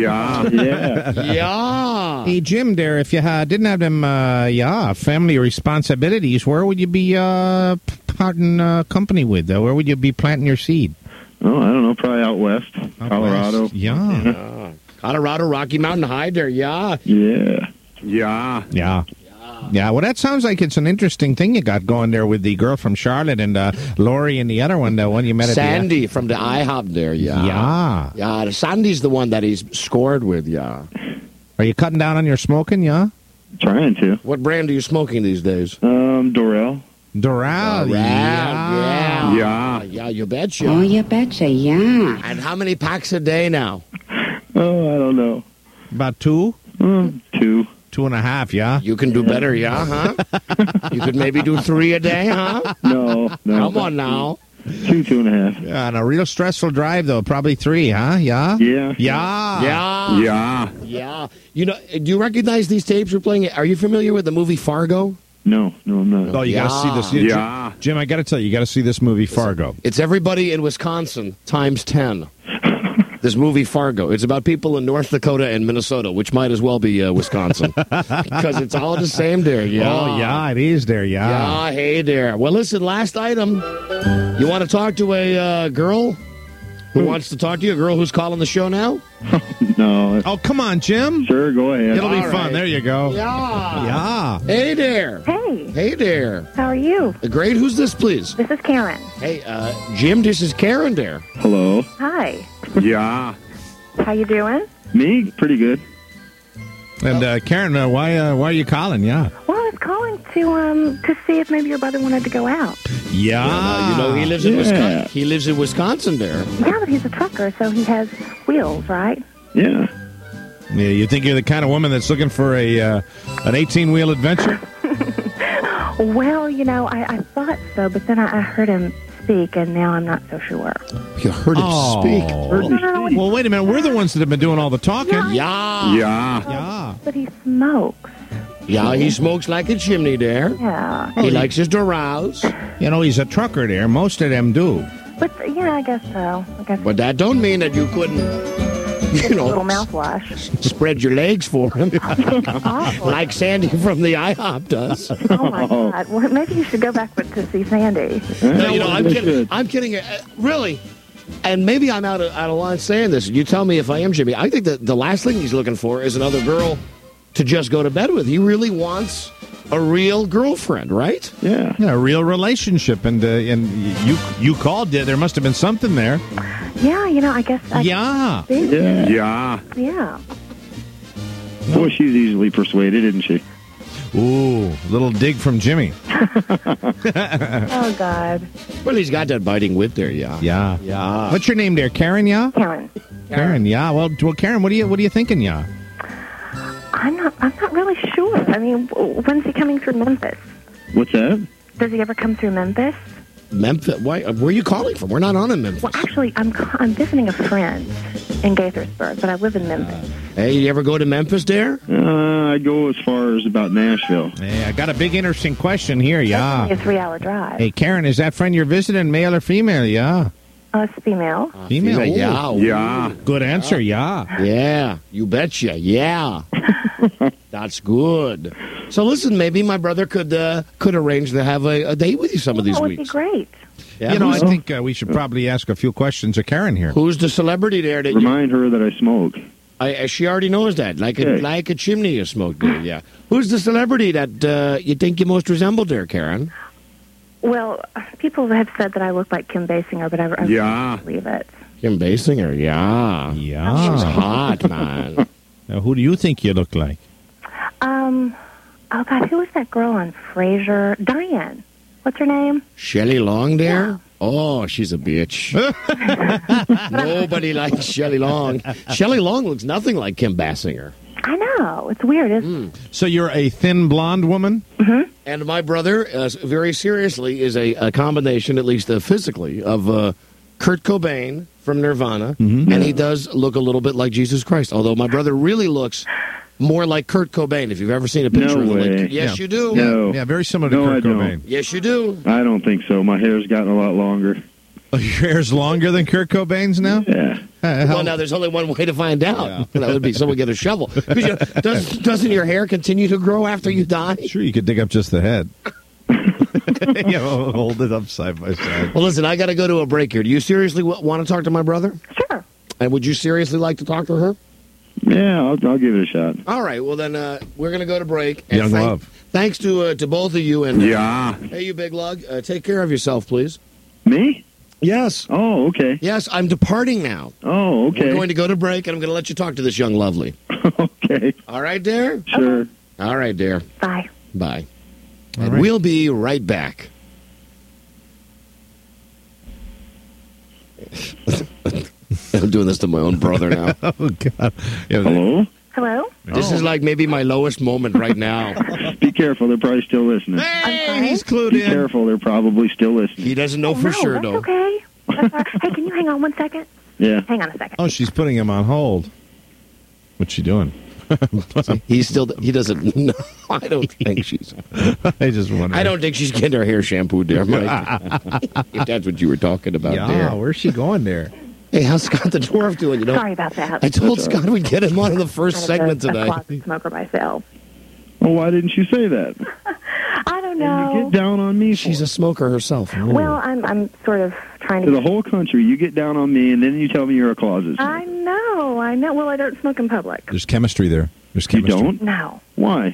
Hey, Jim, there, if you didn't have them, family responsibilities, where would you be parting company with? Where would you be planting your seed? Oh, I don't know. Probably out west, Colorado. West. Yeah. Colorado, Rocky Mountain High there. Yeah. Yeah, well, that sounds like it's an interesting thing you got going there with the girl from Charlotte and Lori and the other one, the one you met at Sandy from the IHOP there, Yeah, Sandy's the one that he's scored with, yeah. Are you cutting down on your smoking, yeah? Trying to. What brand are you smoking these days? Doral. Doral, yeah, you betcha. Oh, you betcha, yeah. And how many packs a day now? Oh, I don't know. About 2? 2. 2.5, yeah? You can do better, yeah, huh? You could maybe do 3 a day, huh? No. Come on now. 2.5. Yeah, and a real stressful drive, though. Probably 3, huh? Yeah? Yeah. You know, do you recognize these tapes we're playing? Are you familiar with the movie Fargo? No, I'm not. Oh, you got to see this. Jim, I got to tell you, got to see this movie, Fargo. It's everybody in Wisconsin times 10. This movie, Fargo. It's about people in North Dakota and Minnesota, which might as well be Wisconsin. Because it's all the same there, yeah. Oh, yeah, it is there, Yeah, hey there. Well, listen, last item. You want to talk to a girl who wants to talk to you? A girl who's calling the show now? No. Oh, come on, Jim. Sure, go ahead. It'll be fun. There you go. Yeah. Hey there. Hey there. how are you? Great. Who's this, please? This is Karen. Hey, Jim, this is Karen there. Hello. Hi. Yeah. How you doing? Me? Pretty good. And Karen, why are you calling? Yeah. Well, I was calling to see if maybe your brother wanted to go out. Yeah. He lives in Wisconsin. He lives in Wisconsin there. Yeah, but he's a trucker, so he has wheels, right? Yeah. Yeah, you think you're the kind of woman that's looking for an 18-wheel adventure? Well, I thought so, but then I heard him speak, and now I'm not so sure. You heard him speak? Well, wait a minute. We're the ones that have been doing all the talking. Yeah. But he smokes. Yeah, he smokes like a chimney there. Yeah. He likes his Doraus. He's a trucker there. Most of them do. But, I guess so. But that don't mean that you couldn't, a little mouthwash. spread your legs for him. Like Sandy from the IHOP does. Oh, my God. Well, maybe you should go back to see Sandy. No, I'm kidding. Really. And maybe I'm out of line saying this. You tell me if I am, Jimmy. I think that the last thing he's looking for is another girl to just go to bed with. He really wants a real girlfriend, right? Yeah. A real relationship. And you called it. There must have been something there. Yeah, I guess. Yeah. Boy, she's easily persuaded, isn't she? Ooh, little dig from Jimmy. Oh, God. Well, he's got that biting wit there, Yeah. What's your name there, Karen, yeah? Karen, yeah. Well, Karen, what are you thinking, yeah? I'm not really sure. I mean, when's he coming through Memphis? What's that? Does he ever come through Memphis? Memphis. Why? Where are you calling from? We're not on in Memphis. Well, actually, I'm visiting a friend in Gaithersburg, but I live in Memphis. Hey, you ever go to Memphis, Dare? I go as far as about Nashville. Hey, I got a big interesting question here, yeah. It's a 3-hour drive. Hey, Karen, is that friend you're visiting male or female? Yeah. It's female. Female? Yeah. Yeah. Good answer, yeah. Yeah, you betcha. Yeah. That's good. So listen, maybe my brother could arrange to have a date with you some of these That would be weeks. great. Yeah, I think we should probably ask a few questions of Karen here. Who's the celebrity there? That Remind her that I smoke. She already knows that. Like a chimney you smoke there, yeah. Who's the celebrity that you think you most resemble there, Karen? Well, people have said that I look like Kim Basinger, but I don't believe it. Kim Basinger, yeah. Yeah. She's hot, man. Now, who do you think you look like? Oh, God, who was that girl on Frasier? Diane. What's her name? Shelley Long there? Oh, she's a bitch. Nobody likes Shelley Long. Shelley Long looks nothing like Kim Basinger. I know. It's weird, isn't it? So you're a thin blonde woman? Mm-hmm. And my brother, very seriously, is a combination, at least physically, of Kurt Cobain from Nirvana, and he does look a little bit like Jesus Christ, although my brother really looks more like Kurt Cobain, if you've ever seen a picture No of him. way. Yes, you do. No. Yeah, very similar to No, Kurt I don't. Cobain. Yes, you do. I don't think so. My hair's gotten a lot longer. Your hair's longer than Kurt Cobain's now? Yeah. Well, now there's only one way to find out. That would be someone get a shovel. 'Cause doesn't your hair continue to grow after you die? Sure, you could dig up just the head. Hold it up side by side. Well, listen, I got to go to a break here. Do you seriously want to talk to my brother? Sure. And would you seriously like to talk to her? Yeah, I'll give it a shot. All right. Well, then we're going to go to break. And Young love. Thanks to both of you. And Yeah. Hey, you big lug. Take care of yourself, please. Me? Yes. Oh, okay. Yes, I'm departing now. Oh, okay. We're going to go to break, and I'm going to let you talk to this young lovely. Okay. All right, Dare? Sure. All right, Dare. Bye. Bye. All And right. we'll be right back. I'm doing this to my own brother now. Oh, God. Hello? Hello? This is like maybe my lowest moment right now. Be careful. They're probably still listening. Hey, he's clued Be in. careful. They're probably still listening. He doesn't know for sure, that's though. okay. That's all right. Hey, can you hang on one second? Yeah. Hang on a second. Oh, she's putting him on hold. What's she doing? He doesn't know. I don't think she's. I just wonder. I don't think she's getting her hair shampooed there, Mike. If that's what you were talking about there. Where's she going there? Hey, how's Scott the Dwarf doing? Sorry about that. I told Scott we'd get him on in the first segment a tonight. closet smoker myself. Well, why didn't you say that? I don't You know. get down on me. She's a smoker herself. Well, I'm sort of trying To to. the whole country, you get down on me, and then you tell me you're a closet smoker. I know. Well, I don't smoke in public. There's chemistry there. There's You chemistry. don't? No. Why?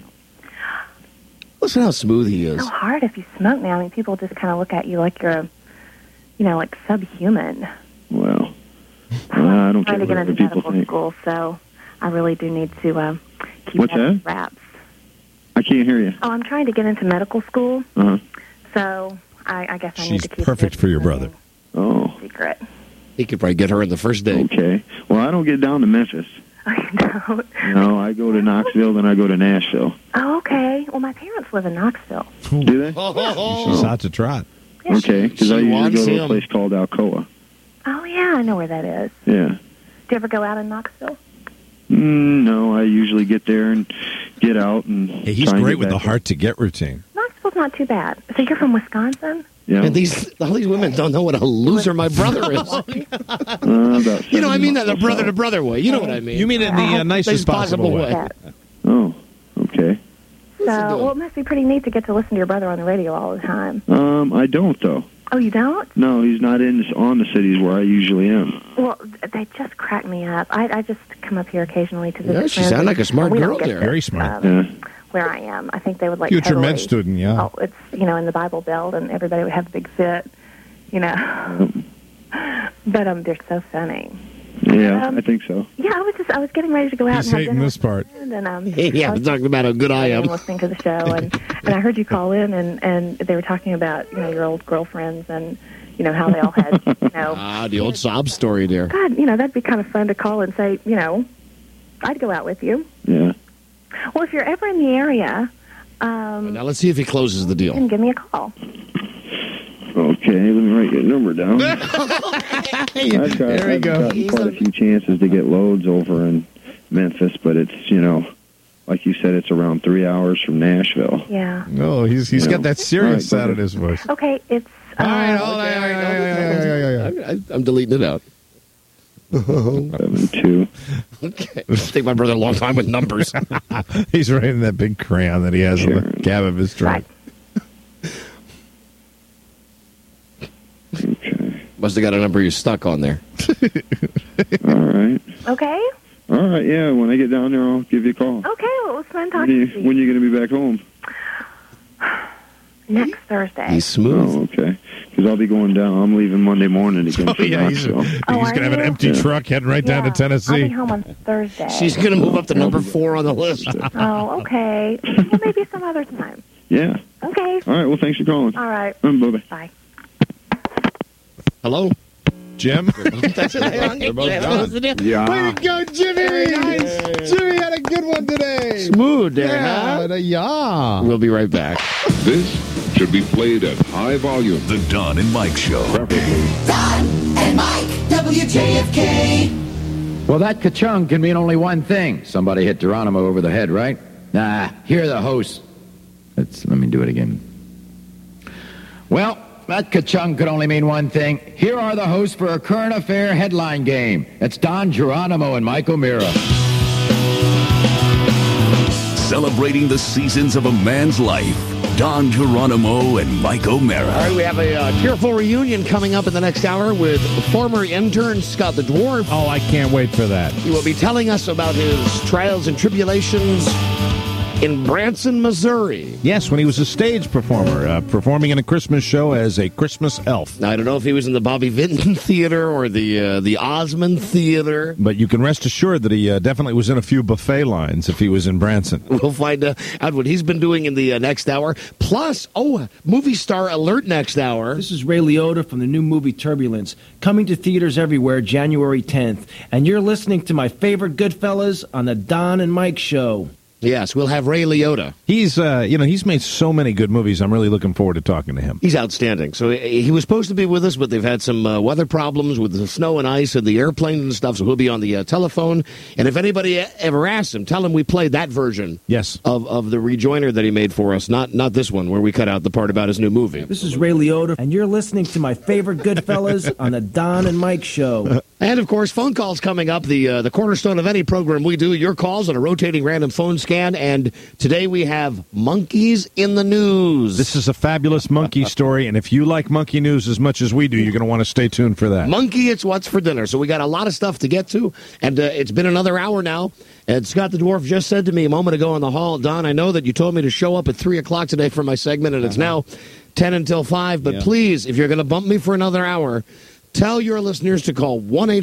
Listen how smooth he is. It's so hard if you smoke now. I mean, people just kind of look at you like you're like subhuman. Well, I don't Trying care to get what into other people medical think. school, so I really do need to keep What's that in that? wraps. I can't hear you. Oh, I'm trying to get into medical school, Uh-huh. so I guess I need She's to keep perfect it for your brother. Oh, secret. He could probably get her in the first day. okay. Well, I don't get down to Memphis. I don't. No, I go to Knoxville, then I go to Nashville. Oh, okay. Well, my parents live in Knoxville. Do they? She's hot to trot. Okay, because I She usually wants go to him. a place called Alcoa. Oh, yeah, I know where that is. Yeah. Do you ever go out in Knoxville? No, I usually get there and get out and. Hey, he's try and great get with the back. hard to get routine. Knoxville's not too bad. So you're from Wisconsin? Yeah. And all these women don't know what a loser my brother is. About You know, I mean that the 7 brother to brother way. You know what I mean? You mean it in the nicest possible way. Yeah. Oh, okay. So, well, it must be pretty neat to get to listen to your brother on the radio all the time. I don't though. Oh, you don't? No, he's not on the cities where I usually am. Well, they just crack me up. I just come up here occasionally to visit Yeah, she friends, sounded like a and smart we don't girl get there. this, Very smart. Yeah. Where I am, I think they would like Future totally, med student, yeah. Oh, it's in the Bible Belt, and everybody would have a big fit, But they're so funny. Yeah, I think so. Yeah, I was getting ready to go out He's and have hating dinner this part. with a friend, and Yeah, I'm talking about how good I am. listening to the show, and I heard you call in, and they were talking about your old girlfriends and how they all had The old sob story there. God, that'd be kind of fun to call and say, I'd go out with you. Yeah. Well, if you're ever in the area, Now let's see if he closes the you can deal. give me a call. Okay. Okay, let me write your number down. I've got quite a few chances to get loads over in Memphis, but it's, like you said, it's around 3 hours from Nashville. Yeah. No, he's got that serious sound in his voice. Okay, it's... I'm deleting it out. 7-2. Okay. It'll take my brother a long time with numbers. He's writing that big crayon that he has on the cab of his truck. Must have got a number you stuck on there. All right. Okay. All right, yeah. When I get down there, I'll give you a call. Okay, well, it was fun talking to you. When are you going to be back home? Next Thursday. He's smooth. Oh, okay. Because I'll be going down. I'm leaving Monday morning to go to Knoxville. He's going to have an empty truck heading right down to Tennessee. I'll be home on Thursday. She's going to move up to number 4 on the list. Oh, okay. Well, maybe some other time. Yeah. Okay. All right, well, thanks for calling. All right. Bye-bye. Bye. Hello? Jim? That's it. They're both gone. Yeah. Way to go, Jimmy! Nice. Jimmy had a good one today. Smooth there, huh? Yeah. We'll be right back. This should be played at high volume. The Don and Mike Show. Preferably. Don and Mike, WJFK. Well, that ka-chung can mean only one thing. Somebody hit Geronimo over the head, right? Nah, here the host. Let me do it again. Well, that ka-chung could only mean one thing. Here are the hosts for a current affair headline game. It's Don Geronimo and Mike O'Meara. Celebrating the seasons of a man's life. Don Geronimo and Mike O'Meara. All right, we have a tearful reunion coming up in the next hour with former intern Scott the Dwarf. Oh, I can't wait for that. He will be telling us about his trials and tribulations in Branson, Missouri. Yes, when he was a stage performer, performing in a Christmas show as a Christmas elf. Now, I don't know if he was in the Bobby Vinton Theater or the Osmond Theater. But you can rest assured that he definitely was in a few buffet lines if he was in Branson. We'll find out what he's been doing in the next hour. Plus, movie star alert next hour. This is Ray Liotta from the new movie Turbulence, coming to theaters everywhere January 10th. And you're listening to my favorite Goodfellas on the Don and Mike Show. Yes, we'll have Ray Liotta. He's, he's made so many good movies. I'm really looking forward to talking to him. He's outstanding. So he was supposed to be with us, but they've had some weather problems with the snow and ice and the airplanes and stuff, so he'll be on the telephone. And if anybody ever asks him, tell him we played that version of the rejoiner that he made for us, not this one where we cut out the part about his new movie. This is Ray Liotta, and you're listening to my favorite Goodfellas on the Don and Mike Show. And, of course, phone calls coming up, the cornerstone of any program we do, your calls on a rotating random phone scan. And today we have monkeys in the news. This is a fabulous monkey story, and if you like monkey news as much as we do, you're going to want to stay tuned for that. Monkey, it's what's for dinner. So we got a lot of stuff to get to, and it's been another hour now. And Scott the Dwarf just said to me a moment ago in the hall, Don, I know that you told me to show up at 3 o'clock today for my segment, and it's now 10 until 5. But please, if you're going to bump me for another hour, tell your listeners to call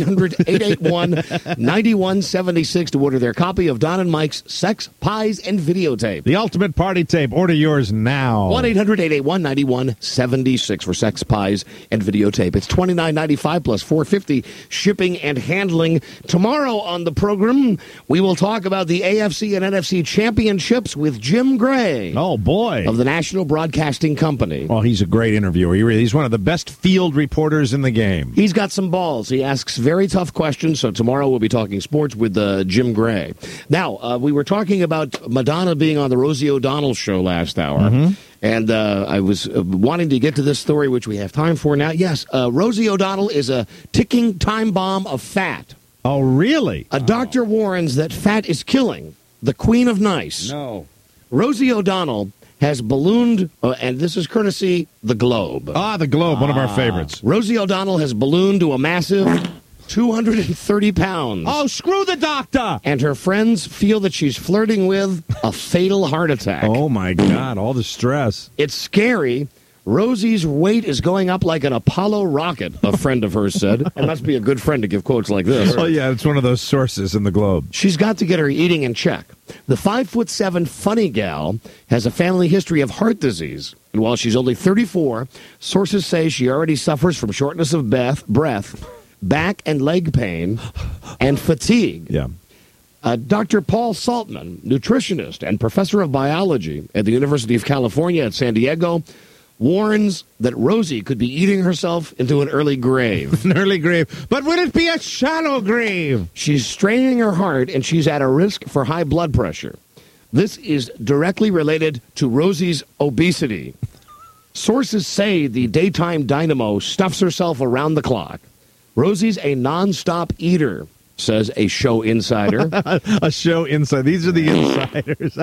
1-800-881-9176 to order their copy of Don and Mike's Sex, Pies, and Videotape. The ultimate party tape. Order yours now. 1-800-881-9176 for Sex, Pies, and Videotape. It's $29.95 plus $4.50 shipping and handling. Tomorrow on the program, we will talk about the AFC and NFC championships with Jim Gray. Oh, boy. Of the National Broadcasting Company. Well, he's a great interviewer. He's one of the best field reporters in the game. He's got some balls. He asks very tough questions, so tomorrow we'll be talking sports with Jim Gray. Now, we were talking about Madonna being on the Rosie O'Donnell show last hour, and I was wanting to get to this story, which we have time for now. Yes, Rosie O'Donnell is a ticking time bomb of fat. Oh, really? A doctor warns that fat is killing the Queen of Nice. No. Rosie O'Donnell has ballooned, and this is courtesy The Globe. The Globe, one of our favorites. Rosie O'Donnell has ballooned to a massive 230 pounds. Oh, screw the doctor! And her friends feel that she's flirting with a fatal heart attack. Oh, my God, all the stress. It's scary. Rosie's weight is going up like an Apollo rocket, a friend of hers said. It must be a good friend to give quotes like this. Oh, yeah, it's one of those sources in the Globe. She's got to get her eating in check. The 5'7" funny gal has a family history of heart disease. And while she's only 34, sources say she already suffers from shortness of breath, back and leg pain, and fatigue. Yeah. Dr. Paul Saltman, nutritionist and professor of biology at the University of California at San Diego, warns that Rosie could be eating herself into an early grave. An early grave. But would it be a shallow grave? She's straining her heart, and she's at a risk for high blood pressure. This is directly related to Rosie's obesity. Sources say the daytime dynamo stuffs herself around the clock. Rosie's a nonstop eater, says a show insider. A show insider. These are the insiders.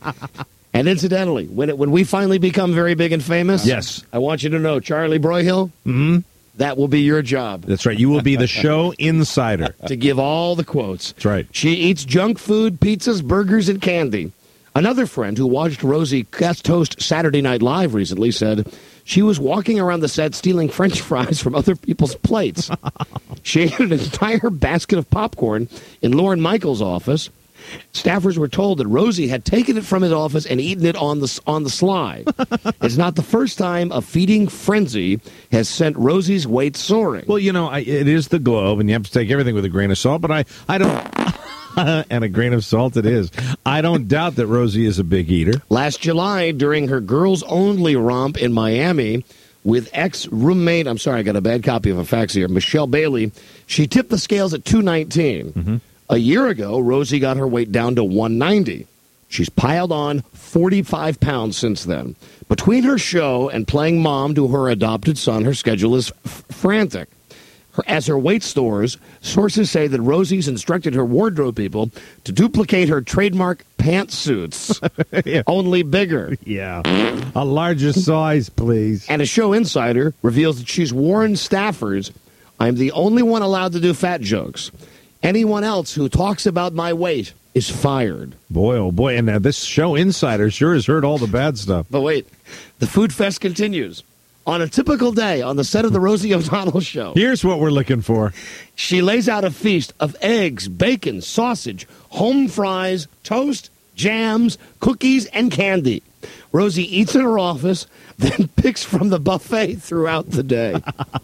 And incidentally, when we finally become very big and famous, yes, I want you to know, Charlie Broyhill, that will be your job. That's right. You will be the show insider. To give all the quotes. That's right. She eats junk food, pizzas, burgers, and candy. Another friend who watched Rosie guest host Saturday Night Live recently said she was walking around the set stealing French fries from other people's plates. She ate an entire basket of popcorn in Lorne Michaels' office. Staffers were told that Rosie had taken it from his office and eaten it on the sly. It's not the first time a feeding frenzy has sent Rosie's weight soaring. Well, you know, it is the Globe, and you have to take everything with a grain of salt, but I don't... and a grain of salt it is. I don't doubt that Rosie is a big eater. Last July, during her girls-only romp in Miami with ex-roommate, I'm sorry, I got a bad copy of a fax here, Michelle Bailey, she tipped the scales at 219. Mm-hmm. A year ago, Rosie got her weight down to 190. She's piled on 45 pounds since then. Between her show and playing mom to her adopted son, her schedule is frantic. As her weight soars, sources say that Rosie's instructed her wardrobe people to duplicate her trademark pantsuits, only bigger. Yeah, a larger size, please. And a show insider reveals that she's warned staffers, I'm the only one allowed to do fat jokes. Anyone else who talks about my weight is fired. Boy, oh boy, and this show insider sure has heard all the bad stuff. But wait, the food fest continues. On a typical day on the set of the Rosie O'Donnell Show. Here's what we're looking for. She lays out a feast of eggs, bacon, sausage, home fries, toast, jams, cookies, and candy. Rosie eats in her office, then picks from the buffet throughout the day.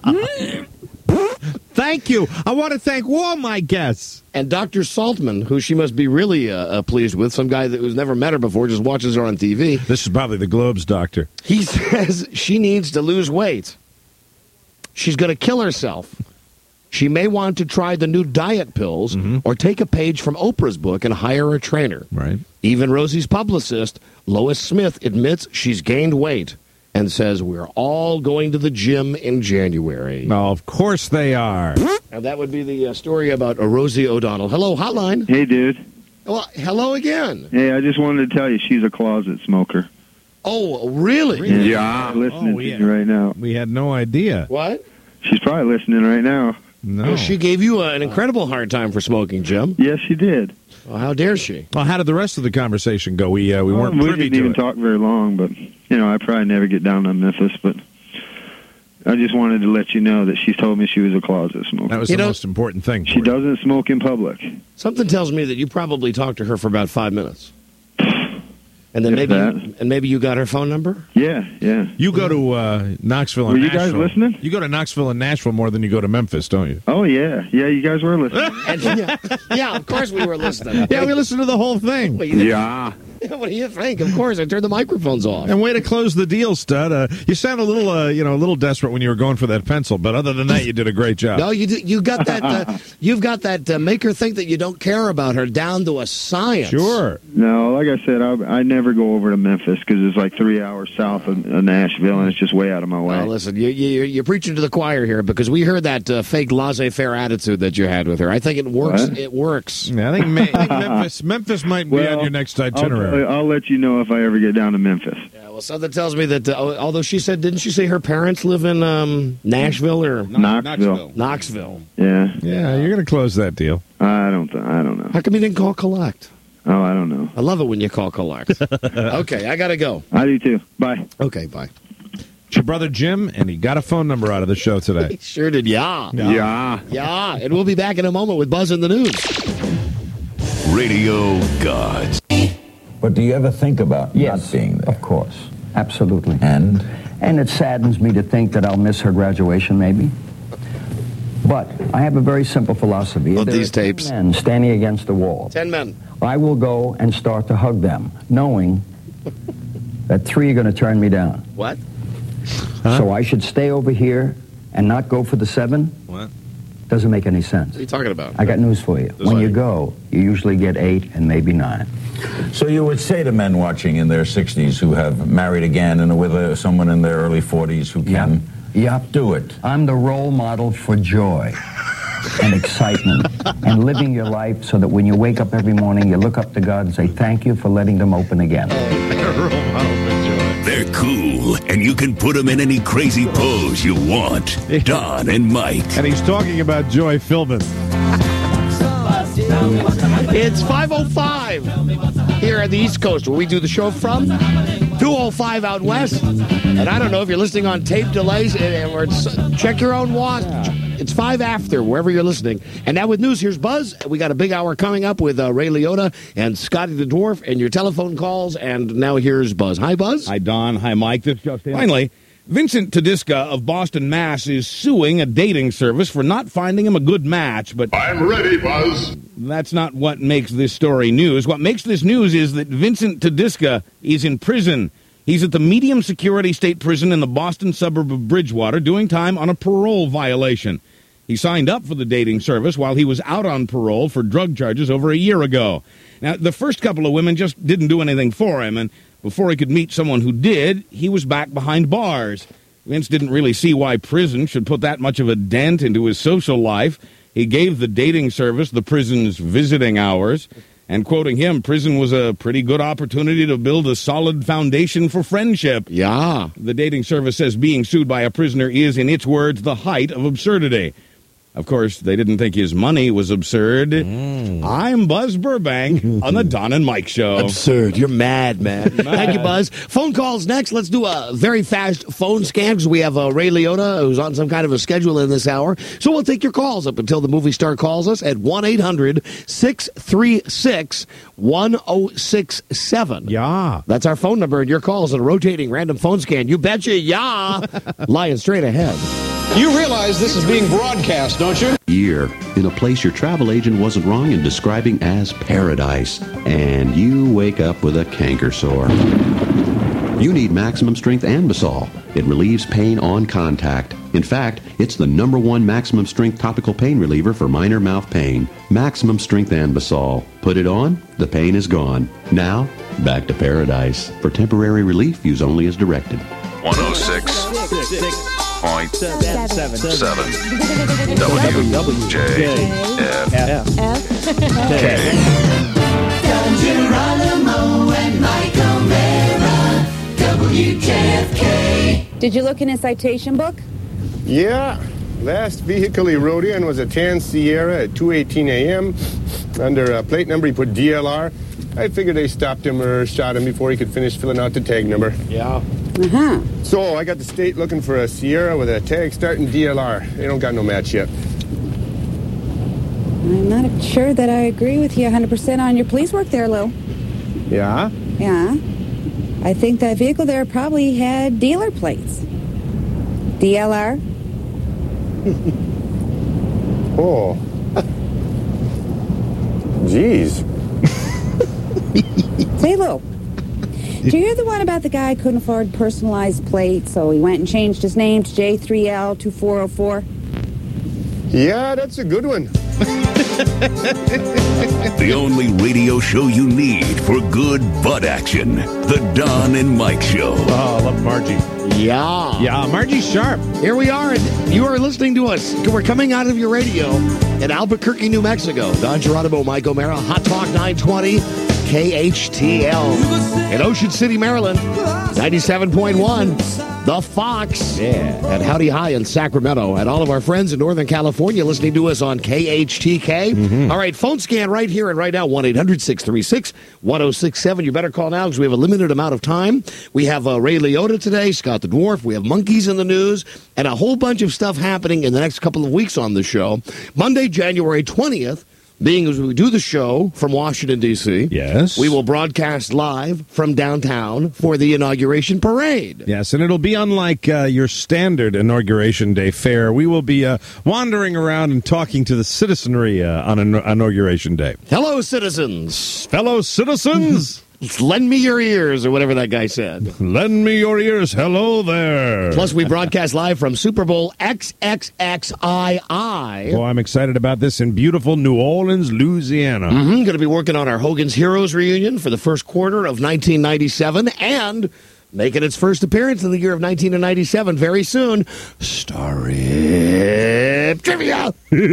Thank you. I want to thank all my guests. And Dr. Saltman, who she must be really pleased with, some guy who's never met her before, just watches her on TV. This is probably the Globe's doctor. He says she needs to lose weight. She's going to kill herself. She may want to try the new diet pills or take a page from Oprah's book and hire a trainer. Right. Even Rosie's publicist, Lois Smith, admits she's gained weight and says we're all going to the gym in January. Oh, of course they are. And that would be the story about Rosie O'Donnell. Hello, hotline. Hey, dude. Well, hello again. Hey, I just wanted to tell you she's a closet smoker. Oh, really? Yeah. Listening to you right now. We had no idea. What? She's probably listening right now. No. Well, she gave you an incredible hard time for smoking, Jim. Yes, she did. Well, how dare she? Well, how did the rest of the conversation go? We weren't privy to it. We didn't even talk very long, but, I probably never get down on Memphis, but I just wanted to let you know that she's told me she was a closet smoker. That was the most important thing. She doesn't smoke in public. Something tells me that you probably talked to her for about 5 minutes. And then maybe you got her phone number? Yeah. You go to Knoxville and Were you Nashville. guys listening? You go to Knoxville and Nashville more than you go to Memphis, don't you? Oh, yeah. Yeah, you guys were listening. Yeah, of course we were listening. Yeah, we listened to the whole thing. Yeah. What do you think? Of course, I turned the microphones off. And way to close the deal, stud. You sound a little, a little desperate when you were going for that pencil, but other than that, you did a great job. No, you got that. You've got that. Make her think that you don't care about her down to a science. Sure. No, like I said, I never go over to Memphis because it's like 3 hours south of Nashville, and it's just way out of my way. Well, listen, you're preaching to the choir here because we heard that fake laissez-faire attitude that you had with her. I think it works. What? It works. Yeah, I think Memphis might be on your next itinerary. I'll let you know if I ever get down to Memphis. Yeah, well, something tells me that, although she said, didn't she say her parents live in Nashville or Knoxville? Yeah. Yeah, you're going to close that deal. I don't know. How come you didn't call collect? Oh, I don't know. I love it when you call collect. Okay, I got to go. I do too. Bye. Okay, bye. It's your brother Jim, and he got a phone number out of the show today. He sure did, yeah. And we'll be back in a moment with Buzz in the News. Radio Gods. But do you ever think about not being there? Of course. Absolutely. And it saddens me to think that I'll miss her graduation, maybe. But I have a very simple philosophy. Look, these tapes. 10 men standing against the wall. 10 men. I will go and start to hug them, knowing that 3 are going to turn me down. What? So I should stay over here and not go for the 7? What? Doesn't make any sense. What are you talking about? I got news for you. When you go, you usually get 8 and maybe 9. So you would say to men watching in their 60s who have married again and with someone in their early 40s who can do it. I'm the role model for joy and excitement and living your life so that when you wake up every morning, you look up to God and say, thank you for letting them open again. They're cool, and you can put them in any crazy pose you want. Don and Mike. And he's talking about Joy Philbin. It's 5:05 here on the East Coast, where we do the show from. 2:05 out west. And I don't know if you're listening on tape delays, or check your own watch. It's 5 after, wherever you're listening. And now with news, here's Buzz. We got a big hour coming up with Ray Liotta and Scotty the Dwarf and your telephone calls. And now here's Buzz. Hi, Buzz. Hi, Don. Hi, Mike. This is Justin. Finally, Vincent Tedesca of Boston, Mass. is suing a dating service for not finding him a good match. But I'm ready, Buzz. That's not what makes this story news. What makes this news is that Vincent Tedesca is in prison. He's at the medium security state prison in the Boston suburb of Bridgewater doing time on a parole violation. He signed up for the dating service while he was out on parole for drug charges over a year ago. Now, the first couple of women just didn't do anything for him, and before he could meet someone who did, he was back behind bars. Vince didn't really see why prison should put that much of a dent into his social life. He gave the dating service the prison's visiting hours, and quoting him, prison was a pretty good opportunity to build a solid foundation for friendship. Yeah. The dating service says being sued by a prisoner is, in its words, the height of absurdity. Of course, they didn't think his money was absurd. I'm Buzz Burbank on the Don and Mike Show. Absurd. You're mad, man. Thank you, Buzz. Phone calls next. Let's do a very fast phone scan because we have Ray Liotta, who's on some kind of a schedule in this hour. So we'll take your calls up until the movie star calls us at 1-800-636-1067. Yeah. That's our phone number, and your calls in a rotating random phone scan. You betcha, yeah. Lying straight ahead. You realize this is being broadcast, don't you? Year in a place your travel agent wasn't wrong in describing as paradise, and you wake up with a canker sore. You need Maximum Strength Anbesol. It relieves pain on contact. In fact, it's the #1 Maximum Strength topical pain reliever for minor mouth pain. Maximum Strength Anbesol. Put it on, the pain is gone. Now, back to paradise. For temporary relief, use only as directed. 106.7 WJFK. Don Geronimo and Mike O'Mara, WJFK. Did you look in his citation book? Yeah. Last vehicle he rode in was a tan Sierra at 2:18 a.m. Under a plate number, he put DLR. I figured they stopped him or shot him before he could finish filling out the tag number. Yeah. Uh-huh. So I got the state looking for a Sierra with a tag starting DLR. They don't got no match yet. I'm not sure that I agree with you 100% on your police work there, Lou. Yeah? Yeah. I think that vehicle there probably had dealer plates. DLR? Oh. Jeez. Say, Lou, did you hear the one about the guy who couldn't afford personalized plates, so he went and changed his name to J3L2404? Yeah, that's a good one. The only radio show you need for good butt action. The Don and Mike Show. Oh, I love Margie. Yeah. Yeah, Margie's sharp. Here we are, and you are listening to us. We're coming out of your radio in Albuquerque, New Mexico. Don Geronimo, Mike O'Mara, Hot Talk 920, KHTL. In Ocean City, Maryland, 97.1. The Fox. Yeah. At Howdy High in Sacramento. And all of our friends in Northern California listening to us on KHTK. Mm-hmm. All right, phone scan right here and right now, 1-800-636-1067. You better call now because we have a limited amount of time. We have Ray Liotta today, Scott the Dwarf. We have monkeys in the news and a whole bunch of stuff happening in the next couple of weeks on the show. Monday, January 20th. Being as we do the show from Washington, D.C., yes, we will broadcast live from downtown for the inauguration parade. Yes, and it'll be unlike your standard Inauguration Day fare. We will be wandering around and talking to the citizenry on Inauguration Day. Hello, citizens. Fellow citizens. Lend me your ears, or whatever that guy said. Lend me your ears. Hello there. Plus, we broadcast live from Super Bowl XXXII. Well, I'm excited about this in beautiful New Orleans, Louisiana. Going to be working on our Hogan's Heroes reunion for the first quarter of 1997 and making its first appearance in the year of 1997 very soon. Starry Trivia.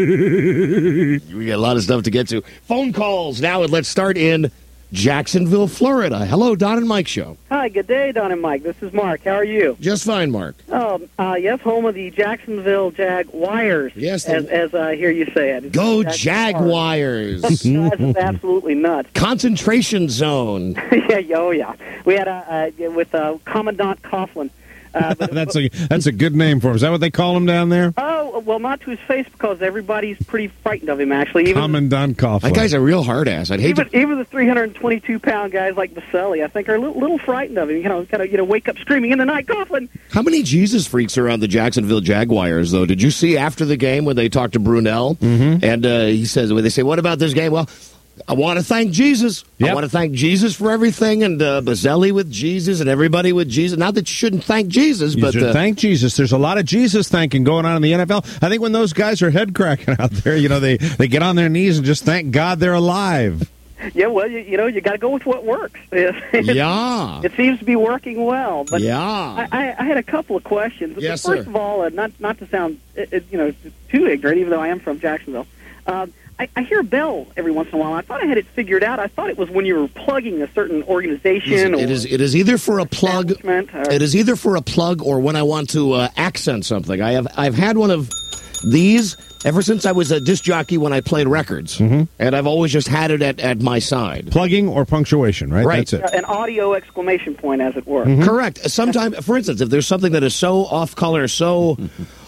We got a lot of stuff to get to. Phone calls now, and let's start in Jacksonville, Florida. Hello, Don and Mike Show. Hi, good day, Don and Mike. This is Mark. How are you? Just fine, Mark. Yes, home of the Jacksonville Jaguars. Yes, as I hear you say it. Go Jaguars. That's absolutely nuts. Concentration zone. Yeah. We had with Commandant Coughlin. That's a good name for him. Is that what they call him down there? Oh, well, not to his face, because everybody's pretty frightened of him, actually. Commandant Coughlin. That guy's a real hard ass. Even the 322-pound guys like Vaselli, I think, are a little frightened of him. Kind of wake up screaming in the night, Coughlin. How many Jesus freaks are on the Jacksonville Jaguars, though? Did you see after the game when they talked to Brunell? And he says, when they say, what about this game? Well, I want to thank Jesus. Yep. I want to thank Jesus for everything, and Bazzelli with Jesus and everybody with Jesus. Not that you shouldn't thank Jesus, but... You should thank Jesus. There's a lot of Jesus thanking going on in the NFL. I think when those guys are head cracking out there, they get on their knees and just thank God they're alive. Yeah, well, you got to go with what works. Yeah. It seems to be working well. But yeah. I had a couple of questions. Yes, First sir. of all, not to sound too ignorant, even though I am from Jacksonville, I hear a bell every once in a while. I thought I had it figured out. I thought it was when you were plugging a certain organization. It is either for a plug. It is either for a plug or when I want to accent something. I've had one of these ever since I was a disc jockey when I played records, and I've always just had it at my side. Plugging or punctuation, right? Right. That's it. An audio exclamation point, as it were. Correct. Sometimes, for instance, if there's something that is so off-color, so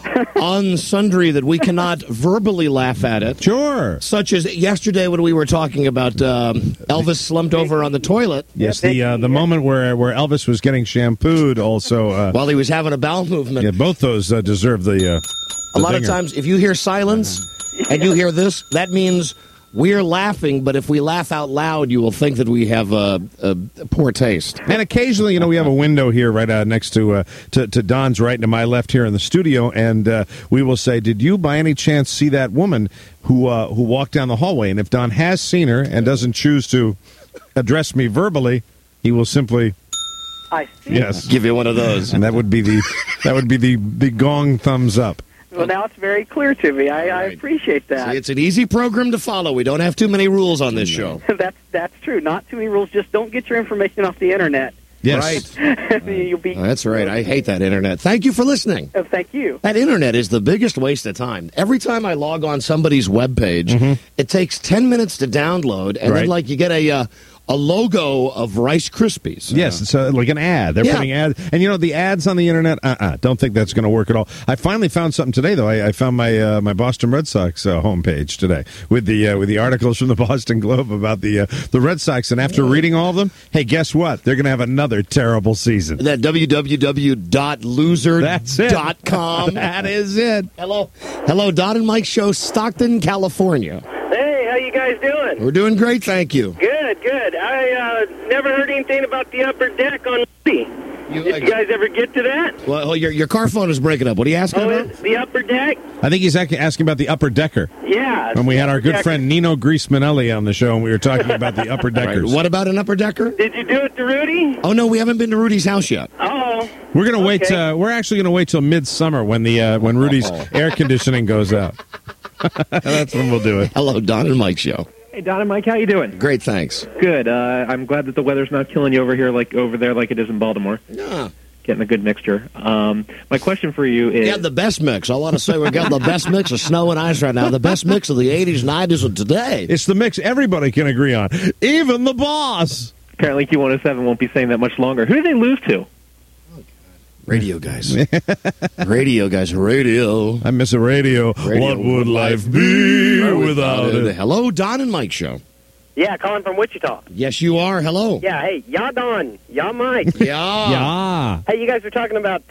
unsundry that we cannot verbally laugh at it. Sure. Such as yesterday when we were talking about Elvis slumped over on the toilet. Yes, the moment where Elvis was getting shampooed also. While he was having a bowel movement. Yeah, both those deserve the a lot dinger. of times, if you hear silence and you hear this, that means we're laughing, but if we laugh out loud, you will think that we have a poor taste. And occasionally, we have a window here right next to Don's right and to my left here in the studio, and we will say, did you by any chance see that woman who walked down the hallway? And if Don has seen her and doesn't choose to address me verbally, he will simply... I see. Yes. Give you one of those. And that would be the gong thumbs up. Well, now it's very clear to me. I appreciate that. See, it's an easy program to follow. We don't have too many rules on this show. That's true. Not too many rules. Just don't get your information off the internet. Yes. Right. You'll be. That's right. I hate that internet. Thank you for listening. Thank you. That internet is the biggest waste of time. Every time I log on somebody's webpage, it takes 10 minutes to download, and then you get a logo of Rice Krispies. Yes, it's like an ad. They're putting ads. And, the ads on the internet, don't think that's going to work at all. I finally found something today, though. I found my Boston Red Sox homepage today with the articles from the Boston Globe about the Red Sox. And after reading all of them, hey, guess what? They're going to have another terrible season. That www.loser.com. That is it. Hello, Don and Mike Show, Stockton, California. Hey, how you guys doing? We're doing great, thank you. Good. I never heard anything about the upper deck on Did you guys ever get to that? Well, your car phone is breaking up. What are you asking about? The upper deck? I think he's asking about the upper decker. Yeah. When we had our good friend Nino Griesmanelli on the show, and we were talking about the upper deckers. Right. What about an upper decker? Did you do it to Rudy? Oh, no, we haven't been to Rudy's house yet. Oh. We're going to wait. We're actually going to wait till midsummer when when Rudy's air conditioning goes out. That's when we'll do it. Hello, Don and Mike Show. Hey, Don and Mike, how you doing? Great, thanks. Good. I'm glad that the weather's not killing you over here, like over there, like it is in Baltimore. Yeah. Getting a good mixture. My question for you is... Yeah, the best mix. I want to say we've got the best mix of snow and ice right now. The best mix of the 80s, 90s, and today. It's the mix everybody can agree on. Even the boss. Apparently Q107 won't be saying that much longer. Who did they lose to? Radio guys. Radio guys. Radio. I miss a radio. What would life be without it? Hello, Don and Mike Show. Yeah, calling from Wichita. Yes, you are. Hello. Yeah, hey, y'all Don, y'all Mike. Yeah. Hey, you guys were talking about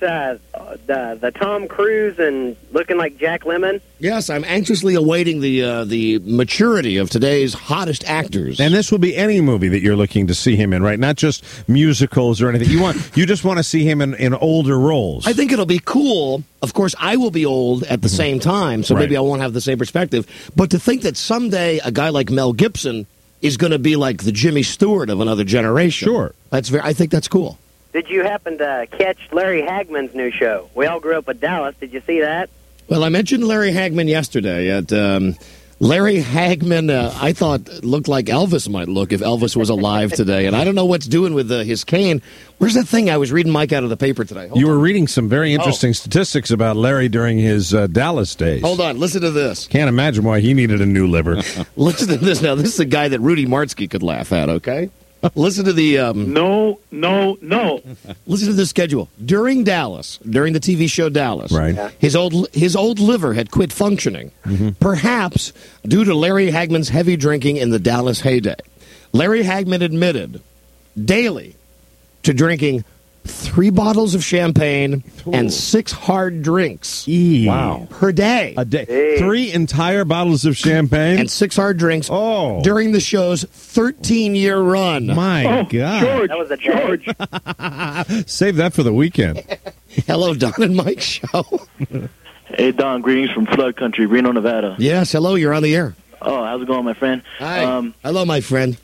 the Tom Cruise and looking like Jack Lemmon. Yes, I'm anxiously awaiting the maturity of today's hottest actors. And this will be any movie that you're looking to see him in, right? Not just musicals or anything. You just want to see him in older roles. I think it'll be cool. Of course, I will be old at the same time, so maybe I won't have the same perspective. But to think that someday a guy like Mel Gibson is going to be like the Jimmy Stewart of another generation. Sure. I think that's cool. Did you happen to catch Larry Hagman's new show? We all grew up in Dallas. Did you see that? Well, I mentioned Larry Hagman yesterday. Larry Hagman, I thought, looked like Elvis might look if Elvis was alive today. And I don't know what's doing with his cane. Where's that thing I was reading, Mike, out of the paper today? You were reading some very interesting statistics about Larry during his Dallas days. Hold on. Listen to this. Can't imagine why he needed a new liver. Listen to this now. This is a guy that Rudy Martzke could laugh at, okay? Listen to the... No. Listen to the schedule. During the TV show Dallas, right. his old liver had quit functioning, perhaps due to Larry Hagman's heavy drinking in the Dallas heyday. Larry Hagman admitted daily to drinking 3 bottles of champagne and 6 hard drinks. Wow. Per day. A day. Hey. 3 entire bottles of champagne? And 6 hard drinks during the show's 13-year run. My God. George, that was a George. Save that for the weekend. Hello, Don and Mike Show. Hey, Don, greetings from Flood Country, Reno, Nevada. Yes, hello, you're on the air. Oh, how's it going, my friend? Hi. Hello, my friend.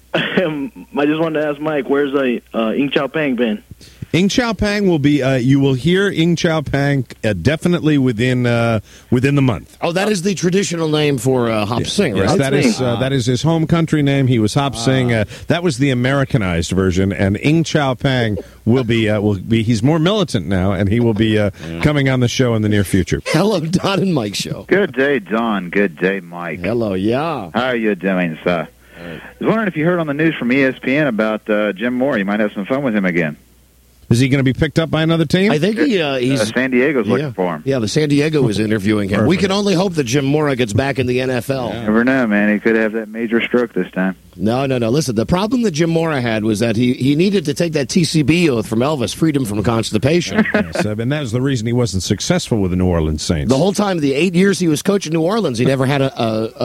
I just wanted to ask Mike, where's Ing Chow Pang been? Ing Chow Pang will be. You will hear Ing Chow Pang definitely within the month. Oh, that is the traditional name for Hop Sing, right? Yes, that is his home country name. He was Hop Sing. That was the Americanized version, and Ing Chow Pang will be. He's more militant now, and he will be coming on the show in the near future. Hello, Don and Mike Show. Good day, Don. Good day, Mike. Hello, yeah. How are you doing, sir? I was wondering if you heard on the news from ESPN about Jim Moore. You might have some fun with him again. Is he going to be picked up by another team? I think he's San Diego's looking for him. Yeah, the San Diego is interviewing him. Perfect. We can only hope that Jim Mora gets back in the NFL. Yeah. Never know, man. He could have that major stroke this time. No. Listen, the problem that Jim Mora had was that he needed to take that TCB oath from Elvis, freedom from constipation. Yes, and that was the reason he wasn't successful with the New Orleans Saints. The whole time, the 8 years he was coaching New Orleans, he never had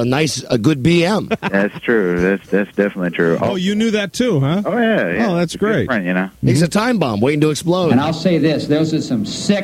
a good BM. That's true. That's definitely true. Oh, you knew that too, huh? Oh, yeah. Oh, that's great. Different, you know. He's a time bomb waiting to explode. And I'll say this, those are some sick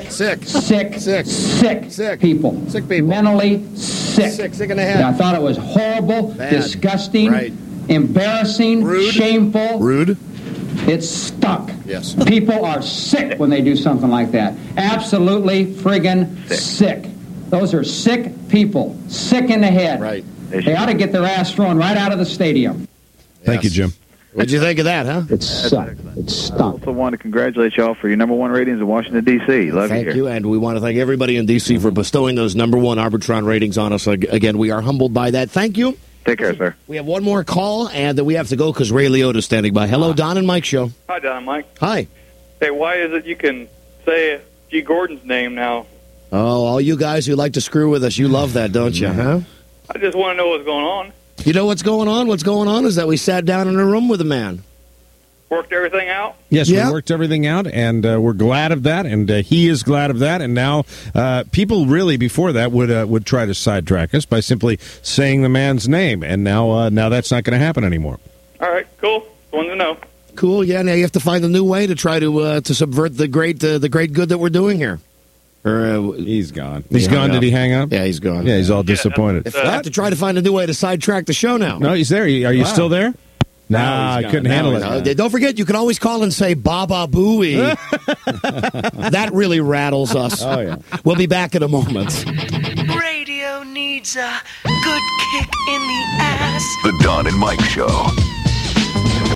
people. Sick people. Mentally sick. Sick in the head. And I thought it was horrible, Bad. disgusting, embarrassing, shameful. Rude. It stunk. Yes. People are sick when they do something like that. Absolutely friggin' sick. Those are sick people. Sick in the head. Right. They ought to get their ass thrown right out of the stadium. Thank you, Jim. What'd you think of that, huh? It sucked. It I stunk. also want to congratulate y'all for your #1 ratings in Washington, D.C. Love Thank you. you, and we want to thank everybody in D.C. for bestowing those #1 Arbitron ratings on us. Again, we are humbled by that. Thank you. Take care, sir. We have one more call, and then we have to go because Ray Liotta's standing by. Hello, Don and Mike Show. Hi, Don and Mike. Hi. Hey, why is it you can say G. Gordon's name now? Oh, all you guys who like to screw with us, you love that, don't you, huh? I just want to know what's going on. You know what's going on? What's going on is that we sat down in a room with a man. Worked everything out? Yes, we worked everything out, and we're glad of that, and he is glad of that. And now people really before that would try to sidetrack us by simply saying the man's name, and now that's not going to happen anymore. All right, cool. Wanted to know. Cool, yeah. Now you have to find a new way to try to subvert the great good that we're doing here. He's gone. He's gone. Did he hang up? Yeah, he's gone. Yeah, he's all disappointed. I have to try to find a new way to sidetrack the show now. No, he's there. Are you still there? Nah, I couldn't handle it. Don't forget, you can always call and say Baba Booey. That really rattles us. Oh, yeah. We'll be back in a moment. Radio needs a good kick in the ass. The Don and Mike Show.